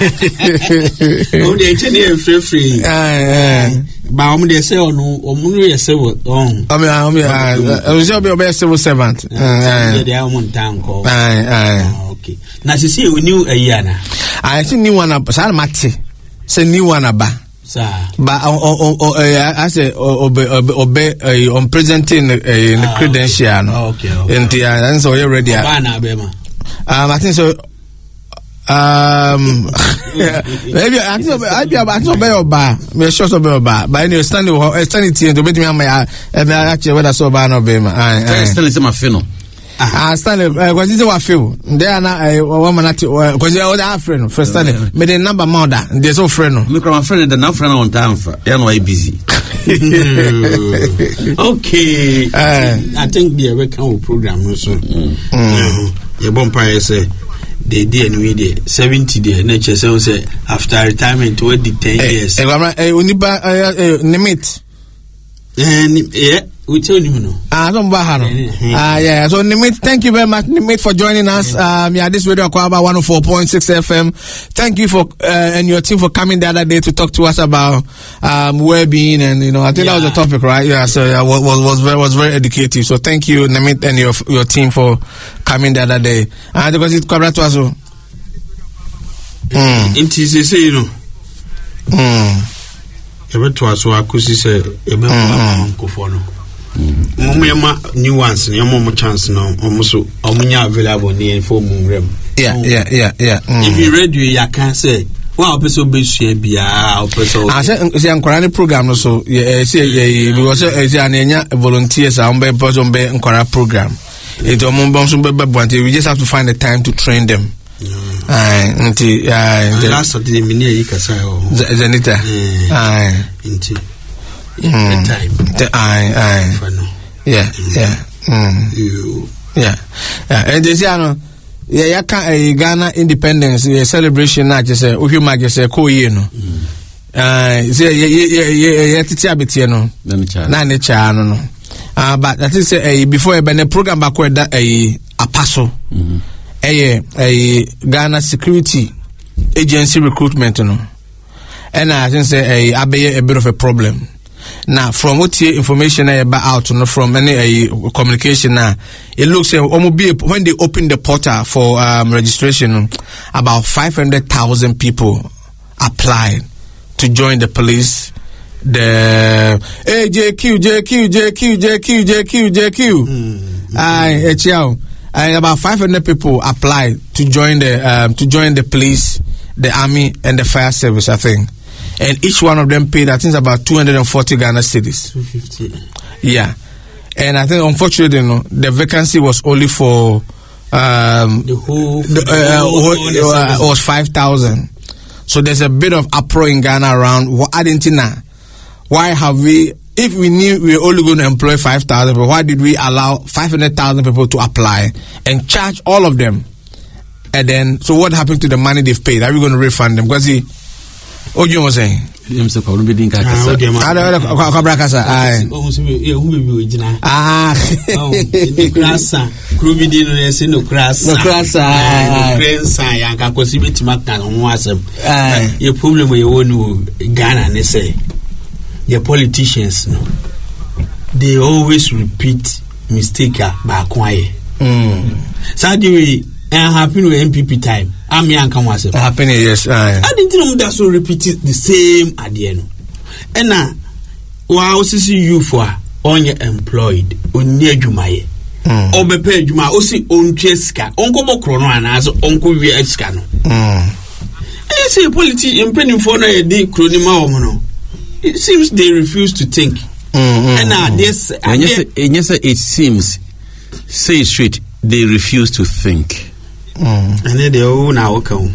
o de che ne free free eh eh ba o mu de se onu o mu no ye se wo on o me o me o se be o civil servant eh de a mun tanko eh eh okay na se se o new ayana I think new one sa mate se new one aba but o o I say obe obe on presenting in the credential no okay and and so you ready ba na be ma um I think so um maybe I think I be about to be oba me sure so be oba but anyway stand stand it to make me am I actually whether so ba no be ma I stand say my fino ah Stanley because this wa feel there na one man because you are friend first Stanley me the number more that there's no friend no me my friend the now friend on time for you know I busy okay uh, I think the we can program so you bumpire say they did and we did seventy day na che say after retirement we did ten years eh eh oniba limit eh yeah we tell you no ah so mba no ah yeah so Nimit, thank you very much Nimit for joining us um yeah this radio Akwaba one oh four point six F M. Thank you for uh, and your team for coming the other day to talk to us about um well-being and you know I think yeah. that was the topic right yeah so yeah was was, was very was very educative so thank you Nimit and your your team for coming the other day and because it covered to us so mm it is say you know mm ebe to aso akosi say ebe nkofo no mumema nuance ne mo chance no omuso omunya available ne for mumrem yeah yeah yeah yeah if you radio ya can say wa opeso be sua bia opeso ah say say ankora ne program no so yeah say because say anenya volunteers am be person be ankora program it omo bom so be be we just have to find the time to train them ah nti ah last Saturday me ne yikasa o Zanita ah nti Mm. time the I I yeah yeah mm. you yeah yeah and this ano yeah ya kan Ghana independence yeah, celebration na just say ohwe ma just say ko ye no ah say yeah yeah yeah yeah titi abetie no na ne cha no no ah but that is say before e be the program back where that eh apaso eh eh Ghana security agency recruitment no and I think say eh abe a bit of a problem. Now, from what your information about out no, from any uh, communication now, it looks like uh, when they open the portal for um, registration, about five hundred thousand people applied to join the police the hey J Q J Q J Q J Q J Q J Q. I H L. And about five hundred people applied to join the um, to join the police, the army, and the fire service. I think, and each one of them paid I think about two hundred and forty Ghana cedis. Two fifty. Yeah, and I think unfortunately, you know, the vacancy was only for um, the whole. The, uh, whole, uh, was five thousand. So there's a bit of uproar in Ghana around Argentina. Why have we? If we knew we were only going to employ five thousand people, why did we allow five hundred thousand people to apply and charge all of them? And then, so what happened to the money they've paid? Are we going to refund them? Because he, what you was saying? Ah, the politicians, no, they always repeat mistake back quiet. Sadly, I'm happy with M P P time. I'm young, come was happening. Yes, I didn't know that so repeat it the same at the end. And now, while see you for on your employed on near Jumaye or be paid Juma, or see on Cheska, Uncle Bocrono, and as Uncle Viescano. I say politician penny for a day, Cronima. It seems they refuse to think. Mm-hmm. And now this, and yes, and yes, it seems. Say it straight. They refuse to think. Mm. And then they all now come.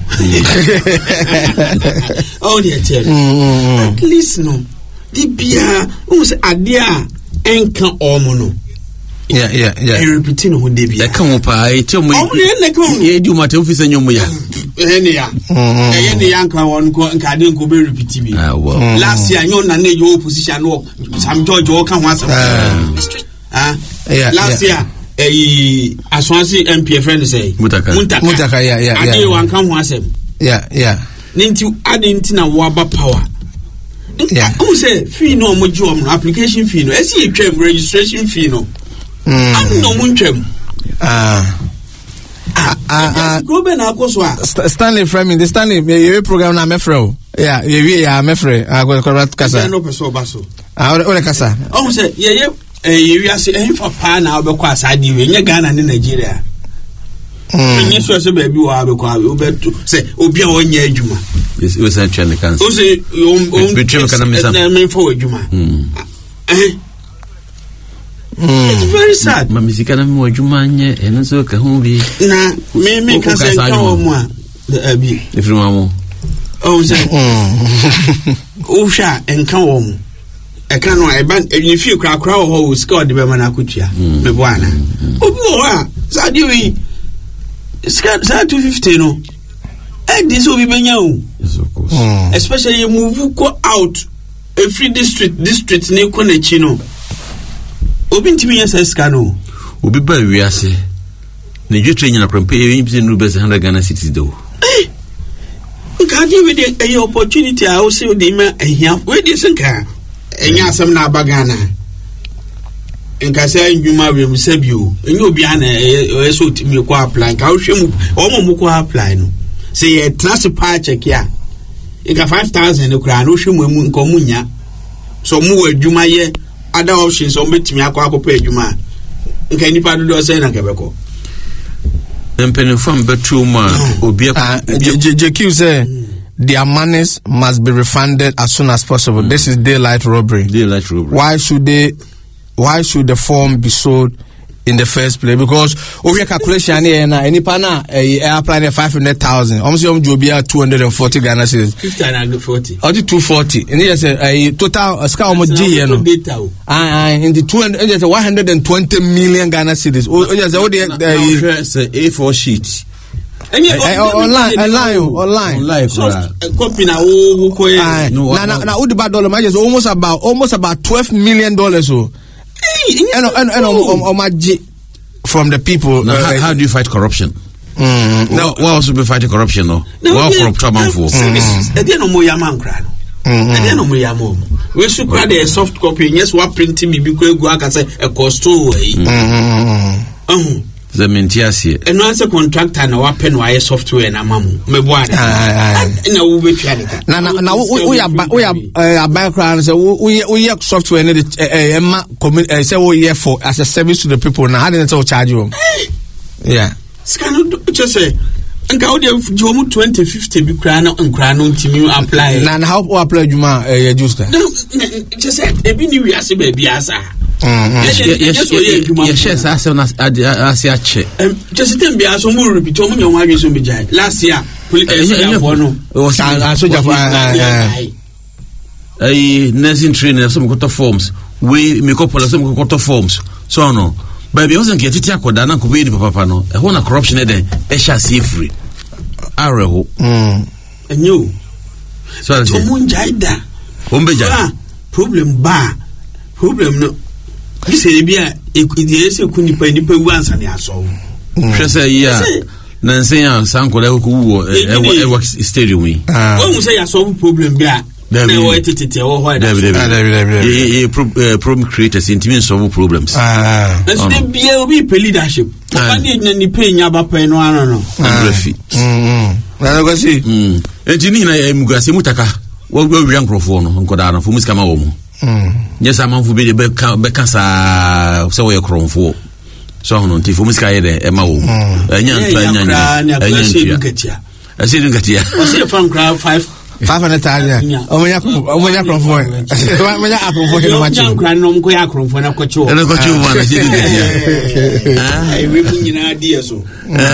Oh, dear, mm-hmm. At least no. The beer who's a dear enka omono. Yeah, yeah, yeah. I repeat, no, they be. I come up. I tell me. You do my office and your muya. Enya, enya yanka one go and can't go be repeating. Last year, you know, your position, some George Walker once. Ah, last year, a Aswansi M P friend say, Mutaka, Mutaka, yeah, yeah, yeah. I one come once. Yeah, yeah. Ninti adding tina waba power. Yeah. Who say fee no more job application fee no? I see a term registration fee no. I'm no more term. Ah. Ah, ah, ah. Stanley Framing, the Stanley, your program na mefro. Yeah, you are mefre. I go correct casa. No person baso. Ah, what casa? Oh, say, yeah, yeah. Eh, you are saying for pan now because I do in Ghana and Nigeria. Hmm. You so baby we are because we better say obi a one year juma. Yes, it was actually cancer. O say um between kana misa. Na me for juma. Hmm. Eh. It's very sad. Mami sikana mo juma nye eno so ka hu bi. Na me me ka say ka o mo a abi. Ifiri mo. Oh say. O sha enka wo mo. E kan no e ban e fi kra kra wo ho score de be ma na akutua. Me bo ana. Obi wo a sadi wi. Scan two fifty no. And this will be benya. Yes, of course. Mm. Especially you move go out every district district ne ko na chi no. Obi ntimi yes scan no. Obi ba wi ase. Na dwetwe nyina prempe e bi no be one hundred Ghana cities do. Eh. Nka give me the opportunity I will see the man here. Where this nka. Enya asem na bagana. Nka say ndwuma we musabio. Enye obi ana e so timi ko apply. Ka wo hwemu o mo ko apply no. Say a transfer check ya. Nka five thousand kura no hwemu mu nko munya. So mu adwuma ye other options o metimi akọ akọpa adwuma. Nka nipa do do say na kebeko. Empene from betu ma obi J Q say their monies must be refunded as soon as possible. Mm. This is daylight robbery. Daylight robbery. Why should they? Why should the form be sold in the first place? Because over calculation here na any pana eh apply five hundred thousand. Almost you jobia two hundred and forty Ghana cedis. Fifty and forty. Or the two forty. And yes, a total scar almost G you know. Ah, in the two hundred, just one hundred and twenty million Ghana cedis. Oh, yes, all the A four sheet. Online, online, online, online. Copy now. Oh, no, now, now, the bad dollar is almost about almost about twelve million dollars. So, and and and on my G from the people. Now, how, how do you fight corruption? Mm. No, what else will be fighting corruption? No, what corrupt man for? Again, no more yaman crano. Again, no more yamom. We should grab a soft copy. Yes, what printing me because go. I can say a cost away. the mentiasie and no answer contractor na wapen wa software na mamu meboa na wo betwa ne ka na na na wo ya we ya background so we we software ne eh ma say we here for as a service to the people na how they tell charge you yeah scan just say nka wo dey jomu twenty fifty bi kra na nkra no ntimi apply na na how apply juma eh just just say e bi ni wi ase ba bi asa yes yes yes yes as on as ya che just them be as mo repeat o mo nyon wa so be jai last year police for no o soldier for eh nursing trainer some got forms we me couple some got forms so no but because nke titi akoda na ko be di papa no e ho na corruption e den e sha see free areho mm enyo so to mo njai da o mbe ja problem ba problem no this is bia e kuni pa ni pa wansa ne aso hwe say ya na nsen ya sanko da ko wo e work stadium wi o mu say ya solve problem bia na wo etete wo ho da e problem creators intimi solve problems ah so dey bia obi pe leadership pa ni na ni pe nya ba pa no ano no grafi mm na go see mm entini na e mugase mutaka wo wi ankrofo no nkoda na fo musika ma wo mu mm yes amanfo be be be sa so we kronfo so hono ntifo musika ye de e ma wo enya ntwa enya enya enya asi dun gatia asi fan kra five five hundred thousand o mo nya o mo nya kronfo o mo nya akronfo he no ma chi kra no mo ko ya kronfo na ko cho na ko cho ma na asi dun gatia ai we nyina die so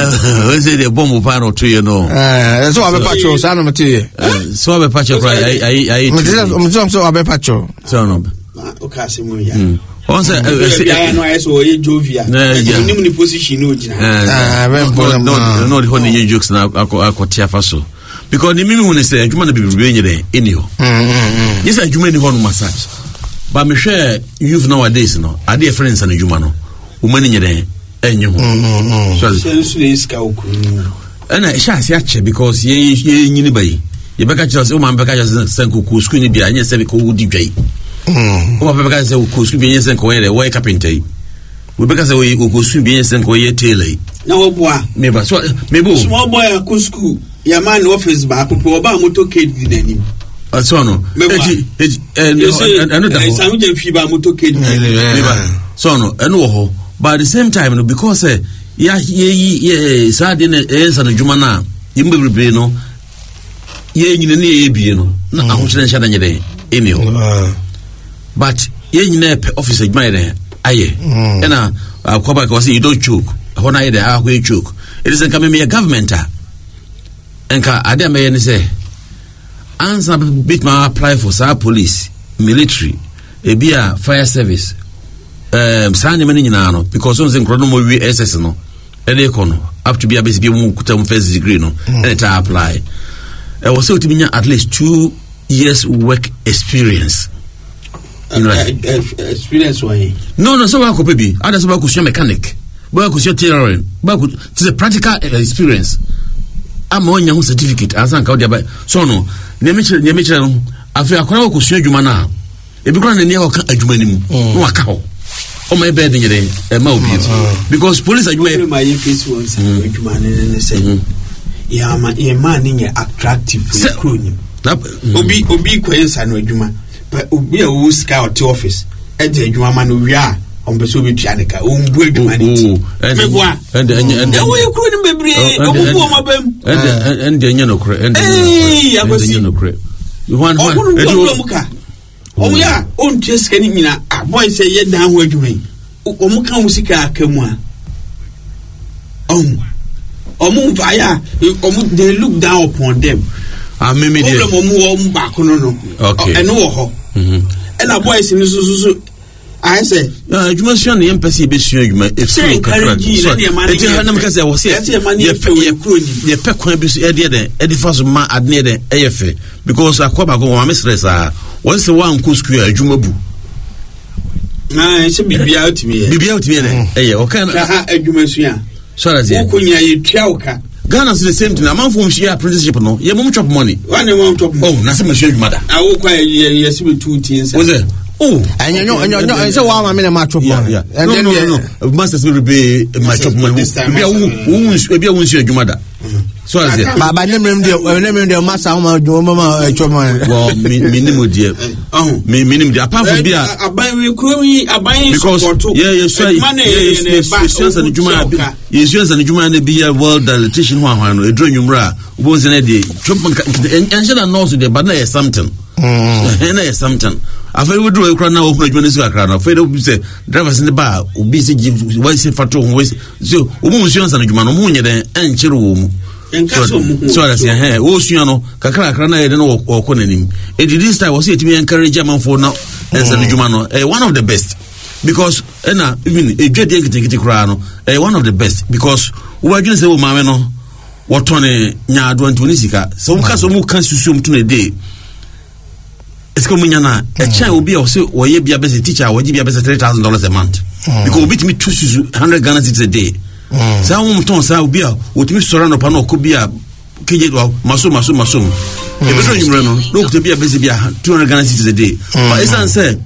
o se de bombo paro to you know eh so abe pacho sa no mtie so abe pacho kra ai ai ai mo so so abe pacho so no o ka se mu ya on say ya no ay so ye jovia ni mu ni position no jina ah ben bon no no the honey jokes na akotia faso because ni mimi woni say adwuma na bibiri nyere enio mm yes adwuma ni hono massage ba me hwe youth nowadays no ade friends na adwuma no umani nyere enyo so so iska okunu ana sha sia che because ye ye nyini bayi ye beka che o man beka che senko ku school ni bia anya se ko wudi dwai mm o beka che ku school bia anya senko ye we carpenter we beka che o ku school bia anya senko ye tailor na wo boa me ba so me bo small boy ku school ya man office ba ko po ba moto kid dinani so no eji eji eno da ho sa mu je fi ba moto kid me ba so no eno wo ho but at the same time no because uh, ya ye ye sade na ensa na dwuma na yimbe bebre no ye nyine na ye bie no na ahokyere nhyɛ da nyede eni ho but ye nyine pe office adwuma ye aye na akwaba ka say you don't choke ho na ye da ha ho choke it is come me government a enka ade am ye ne say answer bit ma apply for sa police military ebia fire service um sane many nyina no because on nkro no mo wi S S no e dey kono up to be abesi bi mu kuta mu first degree no and it apply e was so to be at least two years work experience in like experience why no no so wa ko pebi ada so ba ko mechanic ba ko tailoring ba ko it's a practical experience am on your certificate asan ka dia ba so no ne me ne me no afi akora ko sua adwuma na e bi kora ne ne ka adwuma ni mu no aka ho o my bed in e ma obi because police adwuma my face was adwuma ne say ya ma e ma ni attractive for crony obi obi kwensa no adwuma but obi a wo scout office e de adwuma ma no wi a on be so bi tua ne ka o mbu adwuma ni me boa and and e wo e crony bebre o bu o ma bam and and de nya no kre and de nya no kre you want one o ya on test kan nyina a boy say ye dan ho adwuma o mu kan musika akamu a um o mu fire o mu they look down upon them ah me me dey problem o mu o mu ba ko no no okay eno wo ho mhm and a boy sin so so so I say ah adwuma sua ne empese be sua adwuma e free kakra so e je hanam ka say wo say ye ye pe kwan bi so e de den e de fa so ma adne den e ye fe because akoba ko ma me stress ah wọ́n sẹ́ wọ́n kó sukuu adwuma bu. na ẹ sẹ bibia o ti mi yẹ. bibia o ti mi yẹ dẹ ẹ yẹ ọkàn. ṣe ha adwuma sua. sọlá tiẹ. wọ́n kò nyà yẹ tua ọ̀ka Ghana is the same thing. A man from share apprenticeship no. Ye mum chop money. One mum chop. Oh, na se me share mother. I will quite yes with two teens. Was it? Oh, and you know, and you know, and so one minute match chop money. Yeah, and no, no, no. Masters will be my chop money. Be a who be a who share mother. So as it. But by name them the name them master mama mama chop money. Well, minimum dear. Oh, minimum dear. Apart from beer, I buy we kumi, I buy because yeah, you say yes, yes, yes, and Juma, yes, yes, and Juma be a world dietitian one, a drawing umra, was an idea. Chop and should not know today, but now something. And I something. I feel we do a crown now, open when it's a crown. I feel we say drivers in the bar, busy, why say for two ways. So, Umusians and Jumano Munya and Chirum. So I say, hey, Oceano, Kakra, Crana, I don't know or Conanim. It this time was it to be encouraged German for now as a Jumano, one of the best. Because, even a great executive crown, one of the best. Because we're going to say, oh, Mameno, what Tony Nyadwan Tunisika. So, Casamu can't assume to a day. It's coming yana. A child will be also, or ye be a best teacher, or ye be a best three thousand dollars a month. Because we beat me two hundred Ghana cedis a day. Some tons I will be a, what we surround upon or could be a K J Masum Masum Masum. If you run, look to be a busy two hundred Ghana cedis a day. But it's unsaid.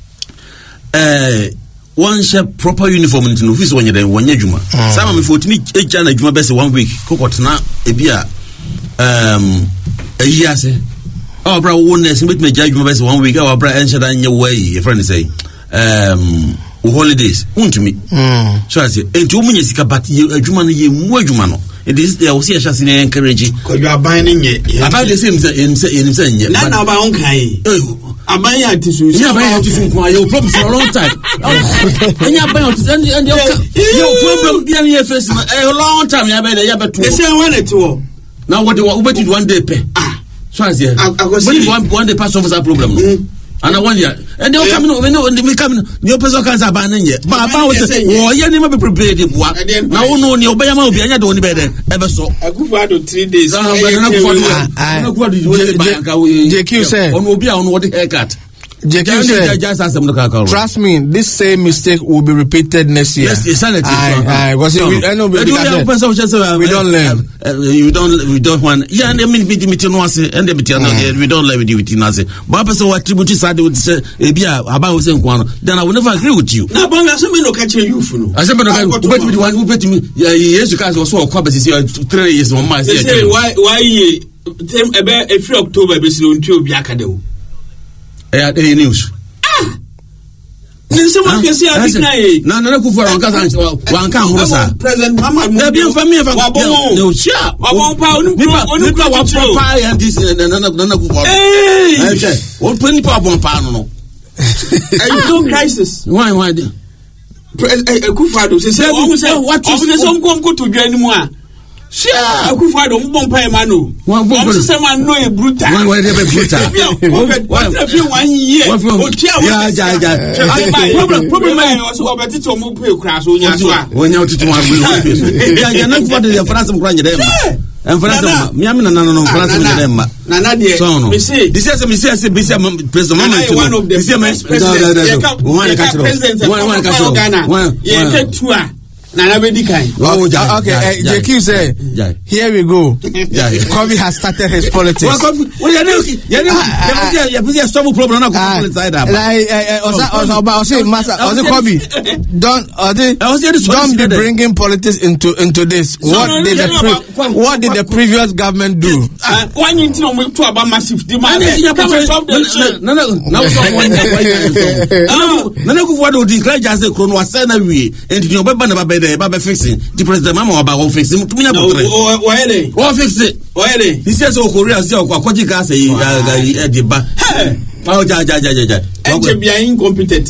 Uh, one share proper uniform into the office when you're there, one year Juma. Some of me eight Jana Juma best one week, cocoa na a beer. Um, a year say. Oh, bro, one day, somebody may judge my best one week. Our brother answered in your way. Your friend say, um, holidays, un to me. So I say, and two minutes, but you, a Juman, you, more Jumano. It is the Osia Shassin encouraging. Because you are buying it. About the same in saying, yet. Not about Unkai. I buy a tissue. Yeah, buy a tissue for your problem for a long time. And you're buying and your problem being here first a long time. You better, you better. They say I want it to. Now, what do you did one day pay? So I say, when one one day pass officer problem, and I want you, and they'll come in. We know we come in. Your person can't abandon yet. But about say, oh, you never be prepared. Now, no, no, Obama will be any don't better ever so. I go for three days. I go for the J Q said, on will be on what the haircut. J Q said, trust me, this same mistake will be repeated next year. Yes, insanity. I was I know we don't learn. We don't we don't want. Yeah, and I mean we and we don't learn with you. But person what tribute side would say about saying one, then I will never agree with you. Now, but I say no catch you for no. I say no bet with one who bet me. Yeah, yes, you guys was so quite three years on my say why why about a free October basically on two Biakado. Eh, the news. Ah, someone can see a big night. No, no, no, for one can't hold President Mama. There be a family of a no, sure. I won't pound. People want pie and this and another. Hey, one twenty pound one pound. No crisis. Why, why? President Kufado says, what is some go to join more? Sure, I could find a bomb pie manu. One man know a brutal. One way they be brutal. One year. Yeah, yeah, yeah. Problem, problem, man. Also, I bet it's a move crash when you're to one. Yeah, you're not for the France of Grand. And for that, me, I'm not no France of them. Nanadia, so no. This is a Missus President. One of the president. One, one, Ghana. One, yeah, two. Oh, okay, uh, J Q said, here we go. Kobe has started his politics. Well, you know, you know, you have some problem. I'm inside that. I say, Master, I say, Kobe, don't, don't be bringing politics into into this. What did the pre- what did the previous government do? One you know we talk about massive demand. No, no, no, no. No, no, what do declare just the crown was sent away and you know, Baba fixing the president Mama about fixing to me. What fix it? He says, oh, Korea, so what you can say, the back. Oh, ja, ja, ja, ja, ja. Be incompetent.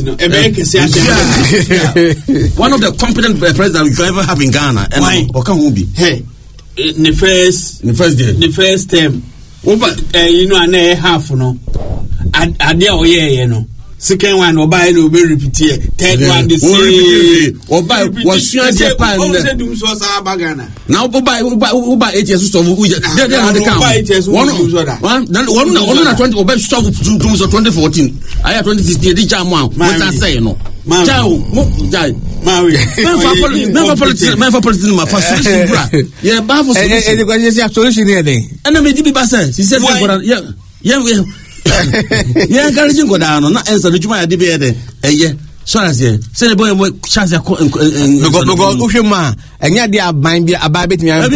One of the competent presidents you ever have in Ghana. And why? Or can who be? Hey, in the first, the first day, the first term. Over, you know, and a half, no. I dare, oh, yeah, you know. Second one, Oba will be repeated. Third one, the same. Oba was sure Japan. Now, Oba, Oba, Oba, eight years to Uja. They had the count. One, one, one, one, one, twenty. Oba stop to twenty fourteen. I have twenty sixteen. The jam one. What's I say? No. Jai, Jai. Maui. Man for politics, man for politics, my first solution, bra. Yeah, but for solution. The question is solution here then. And I made it be basa. She said, yeah, yeah, yeah. Yeah, encouraging go down. Not answer the Juma D B A. Yeah. So as here, say the boy chance a go go Ushima, and yet they are buying a baby to me. And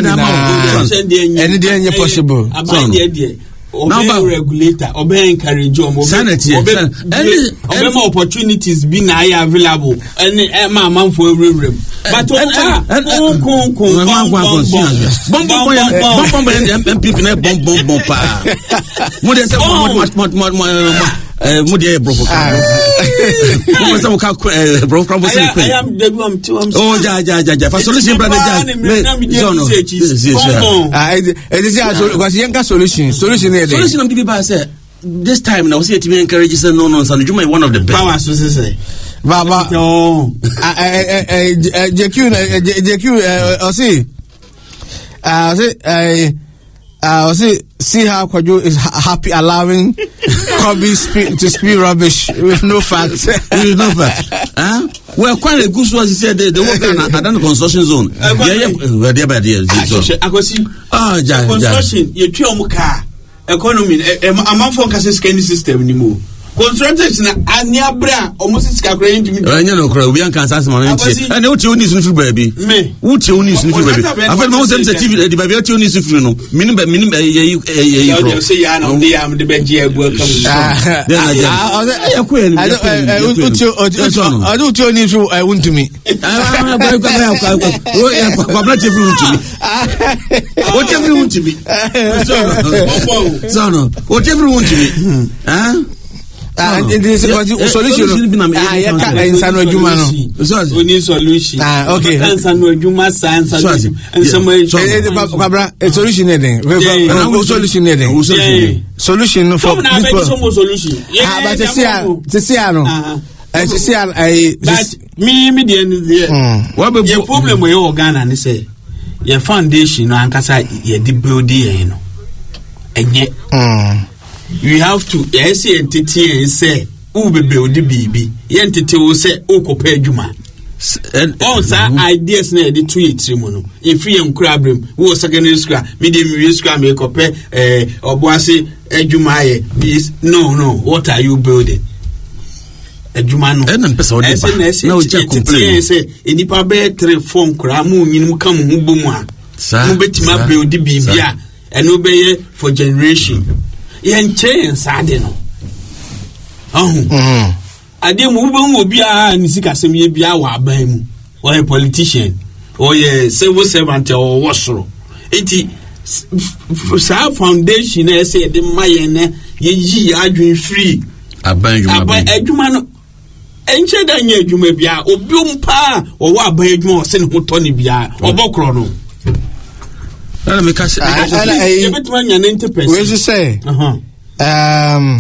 then possible. Now, regulator, obey encourage you, sanity, any opportunities being available, any amount for every room. But people Uh, Mudia bro. I am the one too. Oh, ja, ja, ja, ja. For solution, brother, ja. Solution, solution. Solution. I'm giving say this time now. See, to me encourage you. No, no, son. You might one of the best. Power, so say. Baba, no. J Q, J Q. I see. I see. I see. See how Kwajo is ha- happy allowing Kobe speak, to speak rubbish with no facts. With no facts. Huh? Well, quite a good source. He said they, they work on a construction zone. Yeah, yeah. We're there by the I go see. Ah, ja, construction. You tell me car economy. I'm not for scanning system anymore. Construction na aniabra almost is calculating to me. I know crowd we can answer my and what you need to baby. Me. What you need to baby. I feel most of the T V the baby what you need to know. Minimum minimum eh eh eh. You say ya na dey am the benji welcome. Ah. I don't you need to I want to me. Whatever you want to be. So no. Whatever you want to be. Huh? Ah, it is a solution. Ah, yeah, Sano Juma. We need solution. Ah, okay. Sano Juma science and some a solution. Solution. Solution for solution. Ah, but the Ciano. But me, median there. What be your problem with your Ghana? And say your foundation, and Kasa, ye deep building, and yet. You have to yes entity and say who be build the baby entity will say o ko pay juma and all that ideas na the two it mono if you am crabrim who secondary school medium school make up eh oboase ejuma ye no no what are you building ejuma no and person dey ba na o je complain say enipa be three form kra mu nyinum kam hu bomu a mu betima build the baby a and obey for generation yen change sade no ahun mhm ade mu bo mu obi a ni sika sem ye bia wa aban mu or a politician or a civil servant or wasoro enti sa foundation e say de maye ne ye yi adwin free aban juma aban adwuma no enche da nya adwuma bia obi umpa o wa aban adwuma o se ne ho to ne bia obokro no Let me catch. What you say? Uh-huh. Um,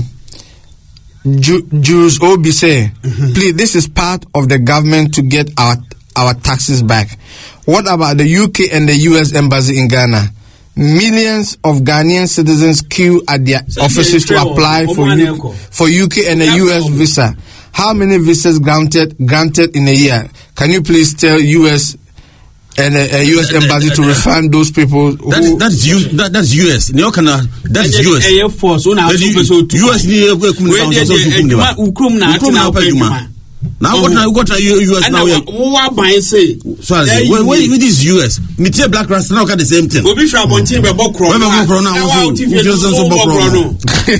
Ju- Jews Obi say, mm-hmm. Please, this is part of the government to get our our taxes back. What about the U K and the U S embassy in Ghana? Millions of Ghanaian citizens queue at their so offices to apply for U- for U K and the U S visa. How many visas granted granted in a year? Can you please tell U S and a, a U S embassy to refund those people who that, that's U that, that's U S no can that's U S Air Force so now U S ni ukrum na na pajuma now what now what U S now what buy say so when when this U S me tell black rasta now got the same thing obi fra bontin be bokro we be bokro now we just so bokro no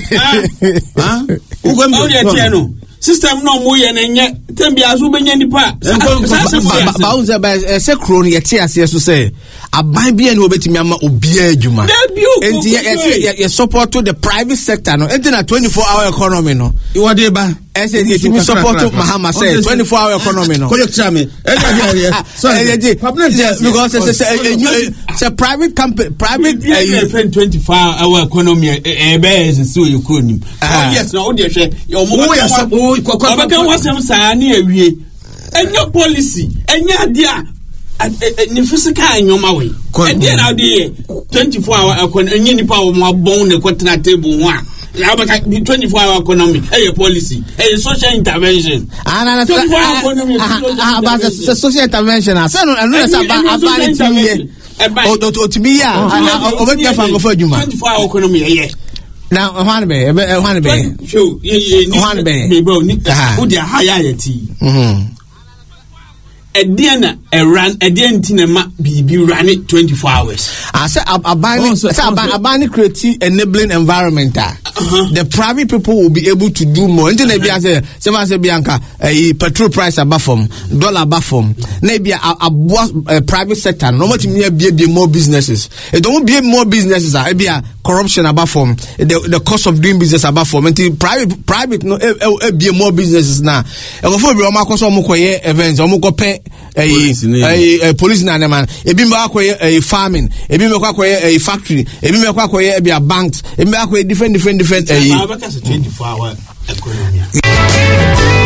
ah who go no system no mo ye nenye tembia so benya nipa ba unze ba se kro no ye tie ase so say aban bia ne obetimi ama obia adwuma enti ye ye support to the private sector no enti na twenty-four hour economy no e wode ba e say ye support to Mahama say twenty-four hour economy no ko ye tell me so because it's a private company private twenty-four hour economy e be is so you could yes no dey hwe your mo Obaka wasem saa na awie enyo policy enya ade a ni physical anyoma we ade na ade twenty-four hour akon enyi nipa wo mo abon ne kwetena table ho a twenty-four hour economy, a policy, a social intervention. And twenty-four hour economy, about the social intervention. I said, I know about it. To me, yeah, over there for you, man. twenty-four hour economy, yeah. Now, one bay, one bay, one bay, who the higher a dinner, a run, a dinner, be run it twenty-four hours. I said, a bani creative enabling environment. The private people will be able to do more. Until they be as a seven say Bianca, a petrol price above from dollar above from maybe a private sector. No much me be more businesses. It don't be more businesses. I be a corruption above from the the cost of doing business above from. Until private private no be more businesses now. And before we almost also mukoye events, almost pay a police na man. Ebi me akoye a farming. Ebi me akoye a factory. Ebi me akoye be a banks. Ebi me akoye different different different. twenty-four hour economy.